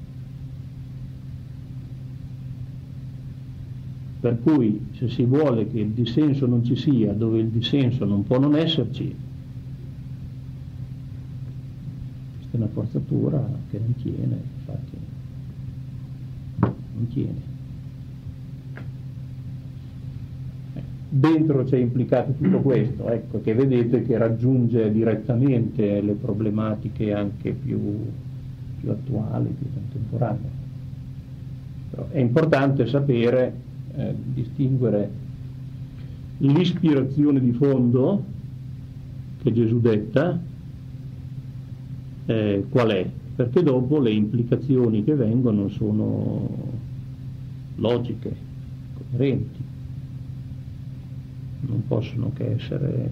per cui se si vuole che il dissenso non ci sia dove il dissenso non può non esserci, questa è una forzatura che non tiene, infatti non tiene. Dentro c'è implicato tutto questo, ecco, che vedete che raggiunge direttamente le problematiche anche più attuali, più contemporanee. Però è importante sapere distinguere l'ispirazione di fondo che Gesù detta, qual è, perché dopo le implicazioni che vengono sono logiche, coerenti, non possono che essere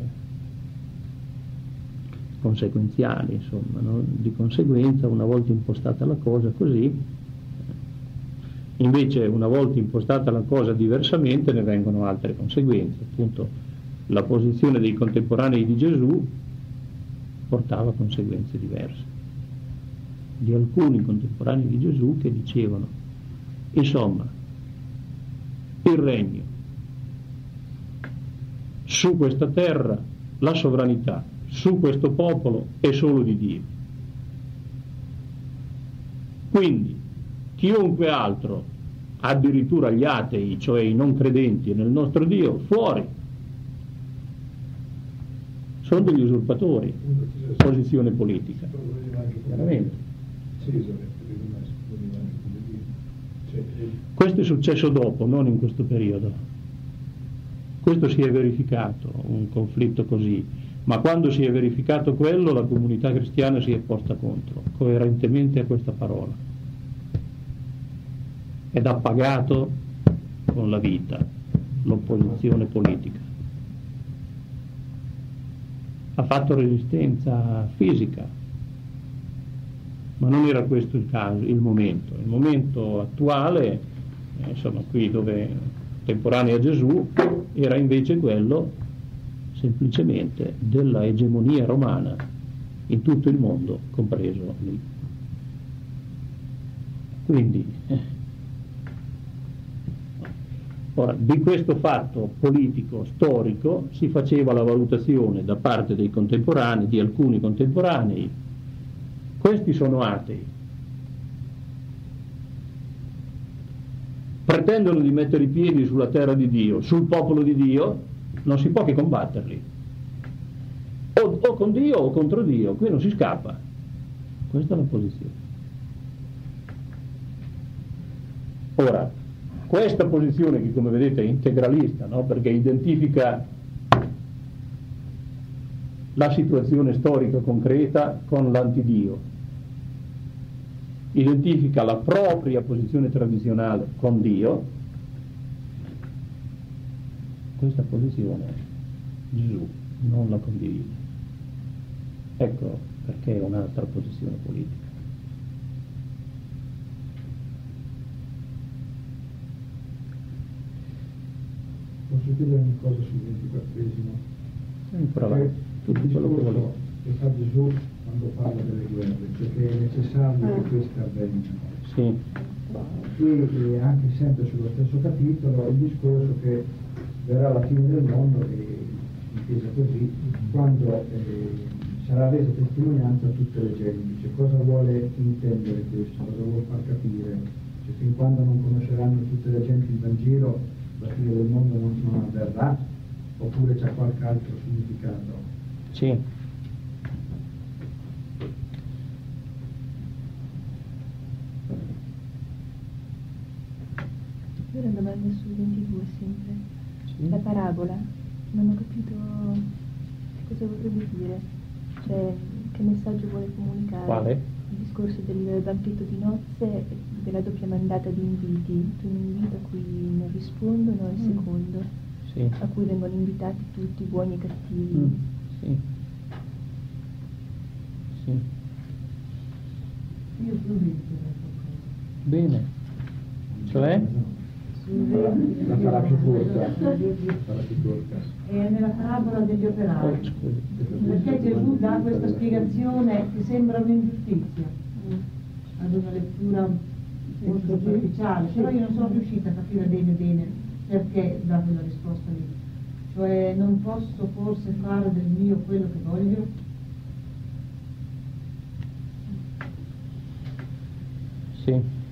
conseguenziali, insomma, no? Di conseguenza, una volta impostata la cosa così, invece una volta impostata la cosa diversamente ne vengono altre conseguenze. Appunto la posizione dei contemporanei di Gesù portava conseguenze diverse, di alcuni contemporanei di Gesù che dicevano, insomma, il regno su questa terra, la sovranità su questo popolo è solo di Dio, quindi chiunque altro, addirittura gli atei, cioè i non credenti nel nostro Dio, fuori, sono degli usurpatori, posizione politica, veramente. Questo è successo dopo, non in questo periodo. Questo si è verificato, un conflitto così, ma quando si è verificato quello, la comunità cristiana si è posta contro, coerentemente a questa parola. Ed ha pagato con la vita l'opposizione politica. Ha fatto resistenza fisica, ma non era questo il caso, il momento. Il momento attuale, insomma qui dove temporaneo a Gesù, era invece quello semplicemente della egemonia romana in tutto il mondo, compreso lì. Quindi ora, di questo fatto politico, storico, si faceva la valutazione da parte dei contemporanei, di alcuni contemporanei. Questi sono atei, pretendono di mettere i piedi sulla terra di Dio, sul popolo di Dio, non si può che combatterli, o con Dio o contro Dio, qui non si scappa. Questa è la posizione. Ora, questa posizione che come vedete è integralista, no? Perché identifica la situazione storica concreta con l'antidio, identifica la propria posizione tradizionale con Dio, questa posizione Gesù non la condivide. Ecco perché è un'altra posizione politica. Posso chiedere una cosa sul 24esimo? Tutto quello che volevo. Che fa Gesù quando parla delle guerre, cioè che è necessario che queste avvengano. Sì. E anche sempre sullo stesso capitolo il discorso che verrà la fine del mondo, intesa così, quando sarà resa testimonianza a tutte le genti. Cioè, cosa vuole intendere questo? Cosa vuole far capire? Cioè, fin quando non conosceranno tutte le genti il Vangelo, la fine del mondo non avverrà? Oppure c'è qualche altro significato? Sì. Io ho una domanda sul 22 sempre. Sì. La parabola, non ho capito cosa vorrebbe dire. Cioè, che messaggio vuole comunicare? Quale? Il discorso del banchetto di nozze e della doppia mandata di inviti. Un invito a cui non rispondono e il secondo, Sì. a cui vengono invitati tutti, buoni e cattivi. Sì. Sì. Io ho visto qualcosa. Bene. Cioè? La sarà più corta. È nella parabola degli operai, perché Gesù dà questa spiegazione che sembra un'ingiustizia ad una lettura molto superficiale, però io non sono riuscita a capire bene perché dà quella risposta lì. Cioè, non posso forse fare del mio quello che voglio? Sì.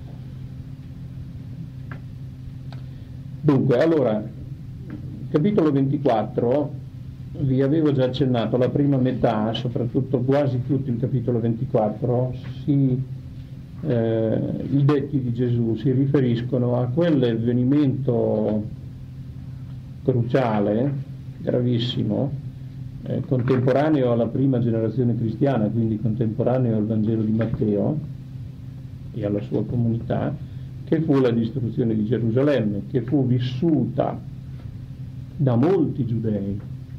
Dunque, allora, capitolo 24, vi avevo già accennato, la prima metà, soprattutto quasi tutto il capitolo 24, i detti di Gesù si riferiscono a quell'avvenimento cruciale, gravissimo, contemporaneo alla prima generazione cristiana, quindi contemporaneo al Vangelo di Matteo e alla sua comunità, che fu la distruzione di Gerusalemme, che fu vissuta da molti giudei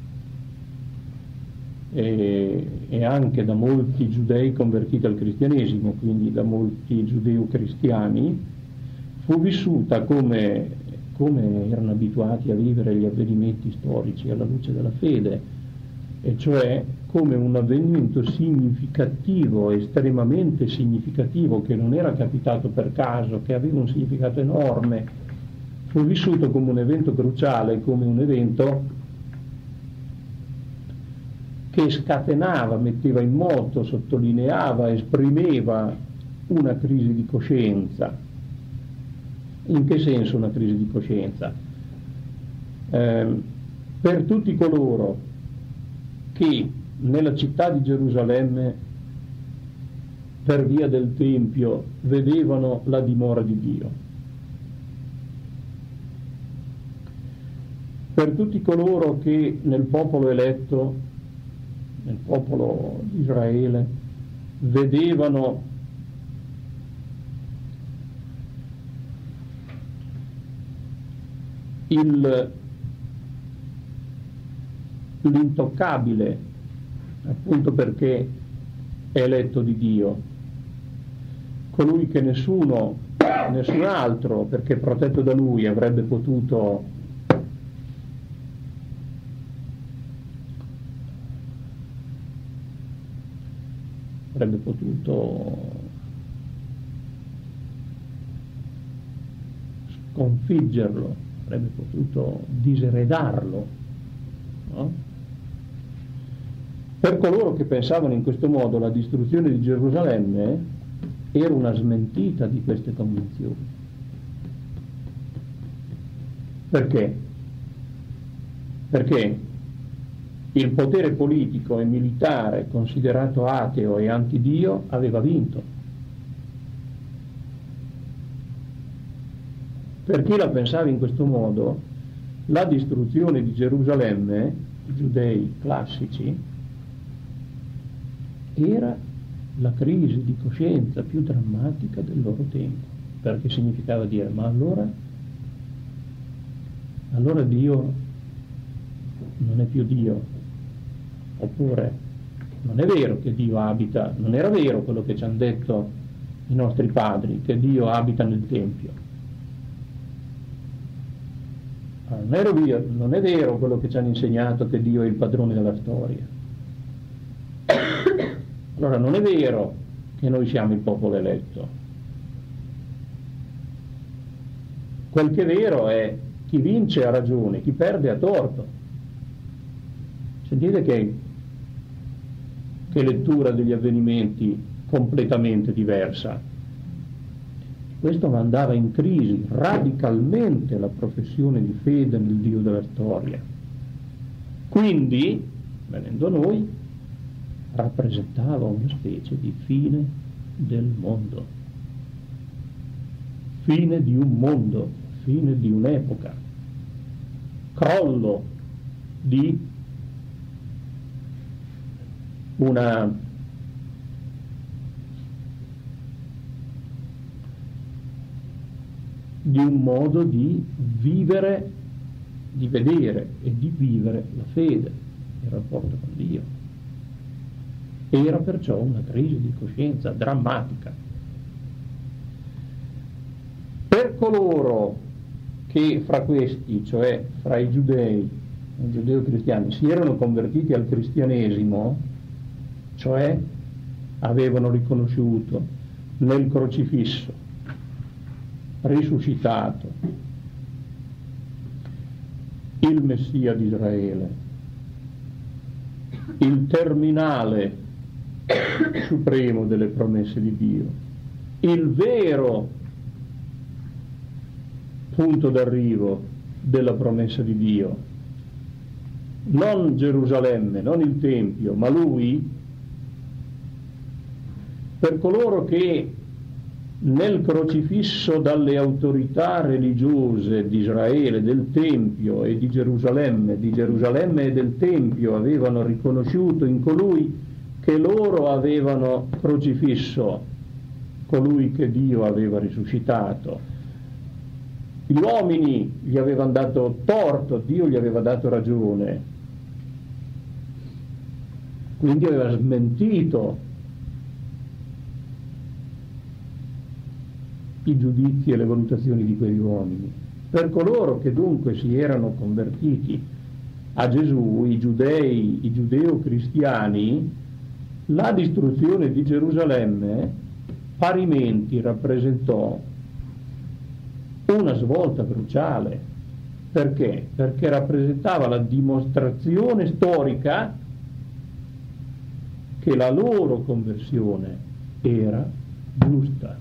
e anche da molti giudei convertiti al cristianesimo, quindi da molti giudeo-cristiani, fu vissuta come erano abituati a vivere gli avvenimenti storici alla luce della fede, e cioè come un avvenimento significativo, estremamente significativo, che non era capitato per caso, che aveva un significato enorme, fu vissuto come un evento cruciale, come un evento che scatenava, metteva in moto, sottolineava, esprimeva una crisi di coscienza. In che senso una crisi di coscienza? Per tutti coloro che nella città di Gerusalemme, per via del Tempio, vedevano la dimora di Dio. Per tutti coloro che nel popolo eletto, nel popolo di Israele, vedevano l'intoccabile, appunto perché è eletto di Dio, colui che nessun altro, perché protetto da lui, avrebbe potuto sconfiggerlo, avrebbe potuto diseredarlo, no? Per coloro che pensavano in questo modo, la distruzione di Gerusalemme era una smentita di queste convinzioni. Perché? Perché il potere politico e militare, considerato ateo e antidio, aveva vinto. Per chi la pensava in questo modo, la distruzione di Gerusalemme, i giudei classici, era la crisi di coscienza più drammatica del loro tempo, perché significava dire: ma allora Dio non è più Dio, oppure non è vero che Dio abita, non era vero quello che ci hanno detto i nostri padri, che Dio abita nel Tempio. Non è vero quello che ci hanno insegnato, che Dio è il padrone della storia. Allora non è vero che noi siamo il popolo eletto. Quel che è vero è: chi vince ha ragione, chi perde ha torto. Sentite che lettura degli avvenimenti completamente diversa. Questo mandava in crisi radicalmente la professione di fede nel Dio della storia. Quindi, venendo a noi, rappresentava una specie di fine del mondo, fine di un mondo, fine di un'epoca, crollo di un modo di vivere, di vedere e di vivere la fede, il rapporto con Dio. Era perciò una crisi di coscienza drammatica. Per coloro che fra questi, cioè fra i giudei, i giudeo-cristiani, si erano convertiti al cristianesimo, cioè avevano riconosciuto nel crocifisso, risuscitato, il Messia di Israele, il terminale supremo delle promesse di Dio, il vero punto d'arrivo della promessa di Dio, non Gerusalemme, non il Tempio, ma Lui. Per coloro che nel crocifisso dalle autorità religiose di Israele, del Tempio e di Gerusalemme e del Tempio avevano riconosciuto in colui che loro avevano crocifisso, colui che Dio aveva risuscitato. Gli uomini gli avevano dato torto, Dio gli aveva dato ragione, quindi aveva smentito i giudizi e le valutazioni di quegli uomini. Per coloro che dunque si erano convertiti a Gesù, i giudei, i giudeo-cristiani, la distruzione di Gerusalemme parimenti rappresentò una svolta cruciale. Perché? Perché rappresentava la dimostrazione storica che la loro conversione era giusta.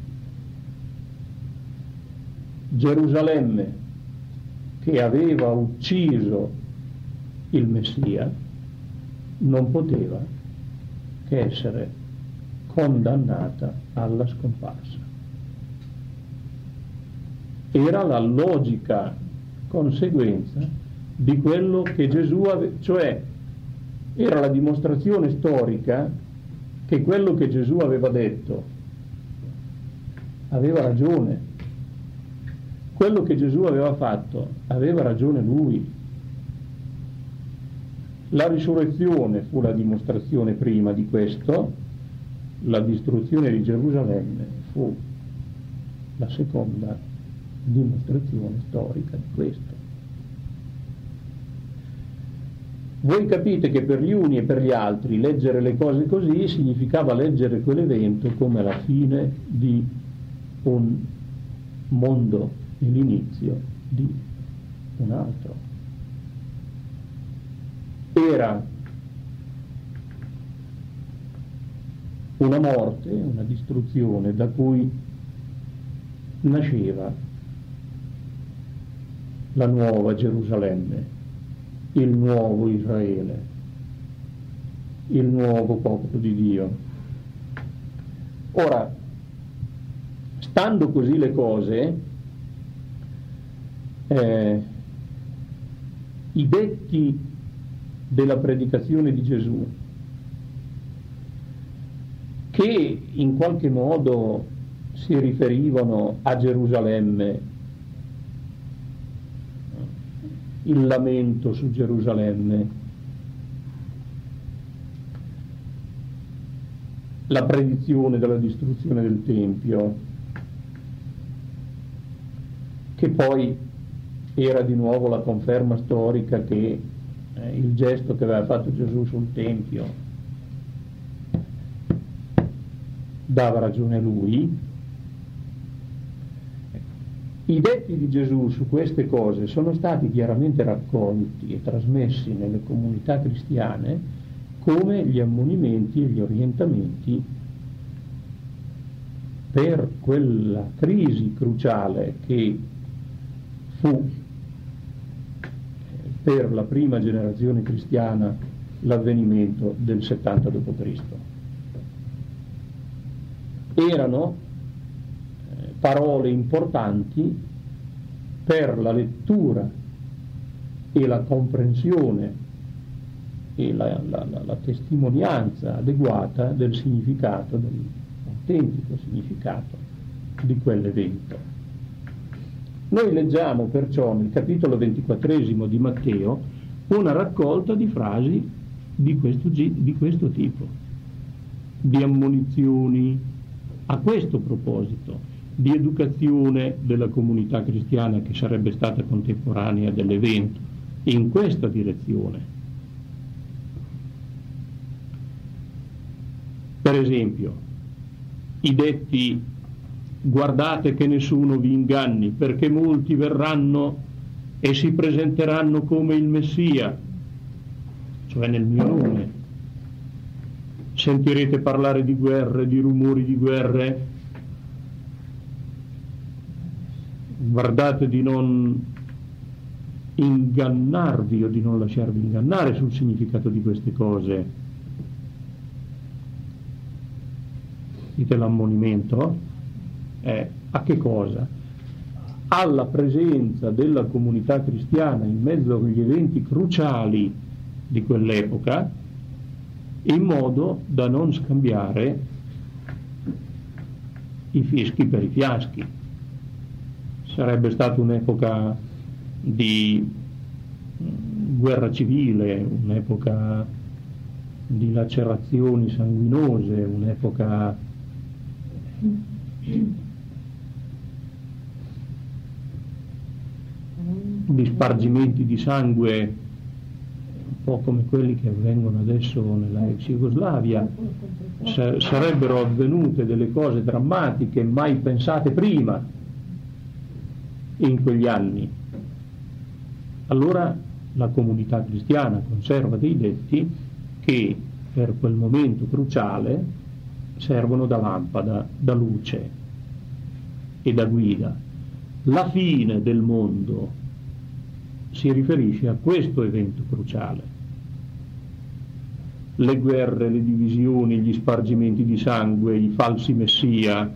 Gerusalemme, che aveva ucciso il Messia, non poteva che essere condannata alla scomparsa. Era la logica conseguenza di quello che Gesù aveva, cioè era la dimostrazione storica che quello che Gesù aveva detto aveva ragione. Quello che Gesù aveva fatto aveva ragione lui. La risurrezione fu la dimostrazione prima di questo, la distruzione di Gerusalemme fu la seconda dimostrazione storica di questo. Voi capite che per gli uni e per gli altri leggere le cose così significava leggere quell'evento come la fine di un mondo e l'inizio di un altro. Era una morte, una distruzione da cui nasceva la nuova Gerusalemme, il nuovo Israele, il nuovo popolo di Dio. Ora, stando così le cose, i detti della predicazione di Gesù, che in qualche modo si riferivano a Gerusalemme, il lamento su Gerusalemme, la predizione della distruzione del Tempio, che poi era di nuovo la conferma storica che il gesto che aveva fatto Gesù sul Tempio dava ragione a lui. I detti di Gesù su queste cose sono stati chiaramente raccolti e trasmessi nelle comunità cristiane come gli ammonimenti e gli orientamenti per quella crisi cruciale che fu per la prima generazione cristiana l'avvenimento del 70 d.C. Erano parole importanti per la lettura e la comprensione e la testimonianza adeguata del significato, dell'autentico significato di quell'evento. Noi leggiamo perciò nel capitolo 24 di Matteo una raccolta di frasi di questo tipo, di ammonizioni a questo proposito, di educazione della comunità cristiana che sarebbe stata contemporanea dell'evento, in questa direzione. Per esempio, i detti: guardate che nessuno vi inganni, perché molti verranno e si presenteranno come il Messia, cioè nel mio nome. Sentirete parlare di guerre, di rumori di guerre. Guardate di non ingannarvi o di non lasciarvi ingannare sul significato di queste cose. Dite l'ammonimento? A che cosa? Alla presenza della comunità cristiana in mezzo agli eventi cruciali di quell'epoca, in modo da non scambiare i fischi per i fiaschi. Sarebbe stata un'epoca di guerra civile, un'epoca di lacerazioni sanguinose, un'epoca di spargimenti di sangue, un po' come quelli che avvengono adesso nella ex Jugoslavia. Sarebbero avvenute delle cose drammatiche mai pensate prima in quegli anni. Allora la comunità cristiana conserva dei detti che per quel momento cruciale servono da lampada, da luce e da guida. La fine del mondo si riferisce a questo evento cruciale. Le guerre, le divisioni, gli spargimenti di sangue, i falsi messia,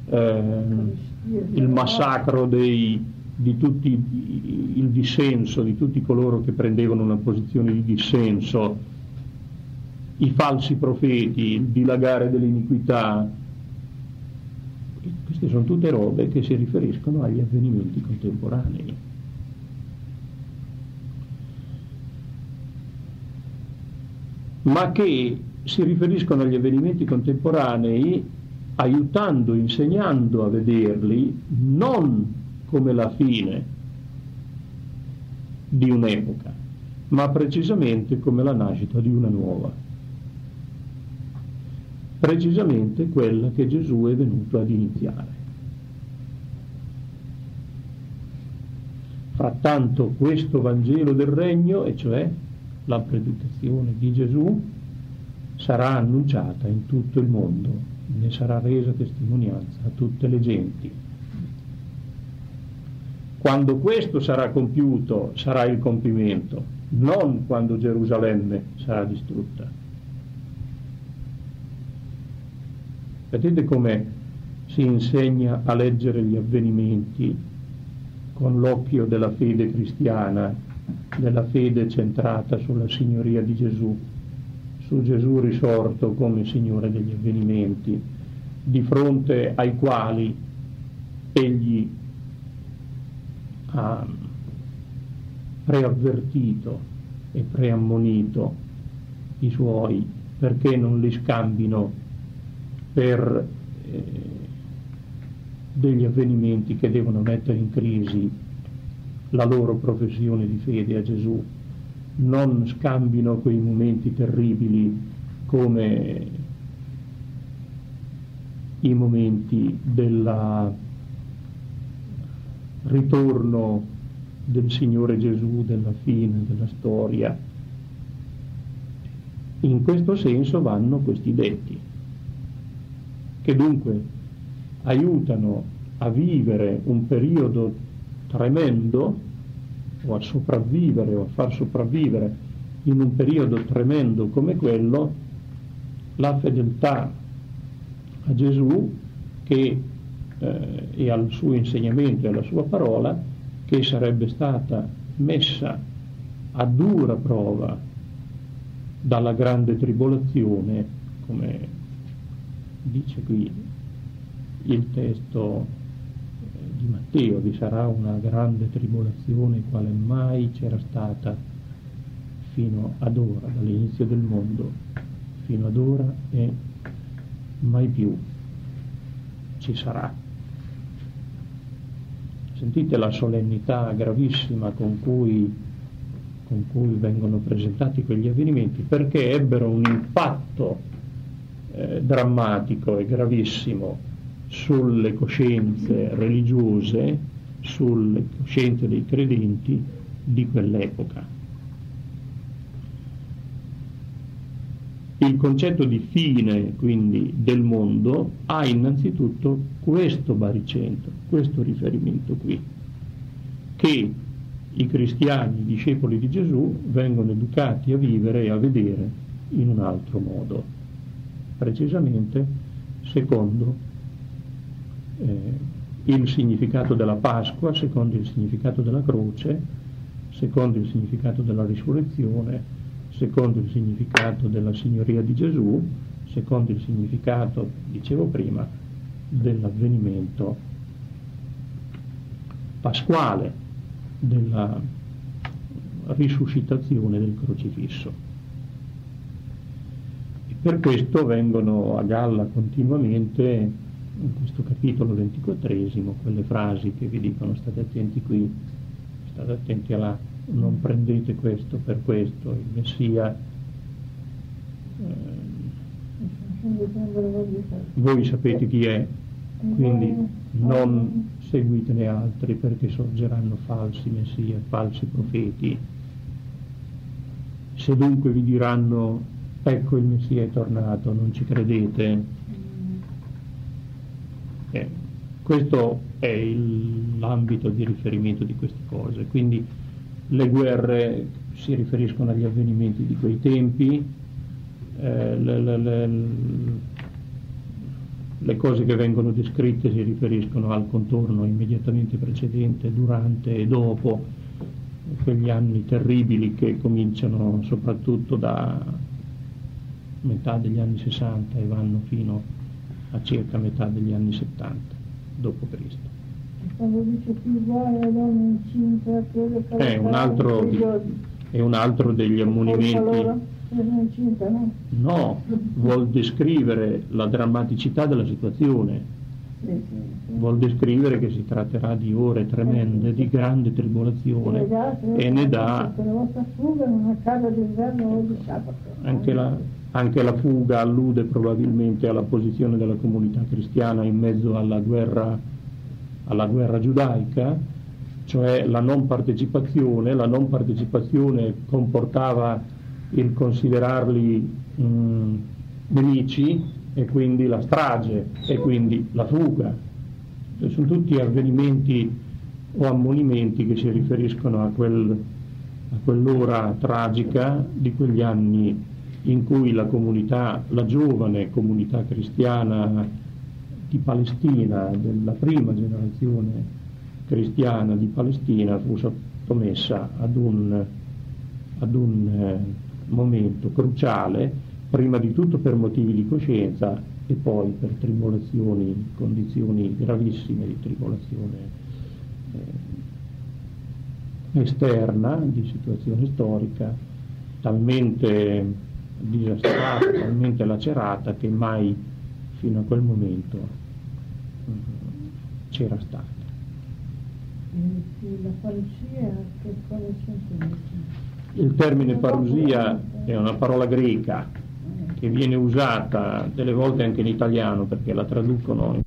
il massacro di tutti, il dissenso di tutti coloro che prendevano una posizione di dissenso, i falsi profeti, il dilagare dell'iniquità. Queste sono tutte robe che si riferiscono agli avvenimenti contemporanei. Ma che si riferiscono agli avvenimenti contemporanei aiutando, insegnando a vederli non come la fine di un'epoca, ma precisamente come la nascita di una nuova, precisamente quella che Gesù è venuto ad iniziare. Frattanto questo Vangelo del Regno, e cioè la predicazione di Gesù, sarà annunciata in tutto il mondo, ne sarà resa testimonianza a tutte le genti. Quando questo sarà compiuto, sarà il compimento, non quando Gerusalemme sarà distrutta. Vedete come si insegna a leggere gli avvenimenti con l'occhio della fede cristiana, della fede centrata sulla signoria di Gesù, su Gesù risorto come Signore degli avvenimenti, di fronte ai quali egli ha preavvertito e preammonito i suoi perché non li scambino per degli avvenimenti che devono mettere in crisi la loro professione di fede a Gesù, non scambino quei momenti terribili come i momenti del ritorno del Signore Gesù, della fine della storia. In questo senso vanno questi detti, che dunque aiutano a vivere un periodo tremendo, o a sopravvivere o a far sopravvivere in un periodo tremendo come quello, la fedeltà a Gesù e al suo insegnamento e alla sua parola, che sarebbe stata messa a dura prova dalla grande tribolazione, come dice qui il testo di Matteo: vi sarà una grande tribolazione quale mai c'era stata fino ad ora, dall'inizio del mondo fino ad ora, e mai più ci sarà. Sentite la solennità gravissima con cui vengono presentati quegli avvenimenti, perché ebbero un impatto drammatico e gravissimo sulle coscienze religiose, sulle coscienze dei credenti di quell'epoca. Il concetto di fine, quindi, del mondo ha innanzitutto questo baricentro, questo riferimento qui, che i cristiani, i discepoli di Gesù, vengono educati a vivere e a vedere in un altro modo, precisamente secondo il significato della Pasqua, secondo il significato della croce, secondo il significato della risurrezione, secondo il significato della signoria di Gesù, secondo il significato, dicevo prima, dell'avvenimento pasquale, della risuscitazione del crocifisso. E per questo vengono a galla continuamente, in questo capitolo 24esimo, quelle frasi che vi dicono: state attenti qui, state attenti a là, non prendete questo per questo, il Messia, voi sapete chi è, quindi non seguitene altri, perché sorgeranno falsi messia, falsi profeti. Se dunque vi diranno: ecco il Messia è tornato, non ci credete. Questo è l'ambito di riferimento di queste cose. Quindi le guerre si riferiscono agli avvenimenti di quei tempi, le cose che vengono descritte si riferiscono al contorno immediatamente precedente, durante e dopo quegli anni terribili che cominciano soprattutto da metà degli anni 60 e vanno fino a circa metà degli anni 70 d.C. Quando dice più uguale la donna incinta, è un altro degli ammonimenti. Incinta, no? No, vuol descrivere la drammaticità della situazione, vuol descrivere che si tratterà di ore tremende, di grande tribolazione, e ne dà anche la fuga allude probabilmente alla posizione della comunità cristiana in mezzo alla guerra giudaica, cioè la non partecipazione comportava il considerarli nemici, e quindi la strage, e quindi la fuga. Sono tutti avvenimenti o ammonimenti che si riferiscono a quell'ora tragica di quegli anni in cui la giovane comunità cristiana di Palestina, della prima generazione cristiana di Palestina, fu sottomessa ad un momento cruciale, prima di tutto per motivi di coscienza e poi per condizioni gravissime di tribolazione esterna, di situazione storica, talmente disastrata, talmente lacerata, che mai fino a quel momento c'era stata. La parusia, che cosa c'è? Il termine parusia è una parola greca che viene usata delle volte anche in italiano, perché la traducono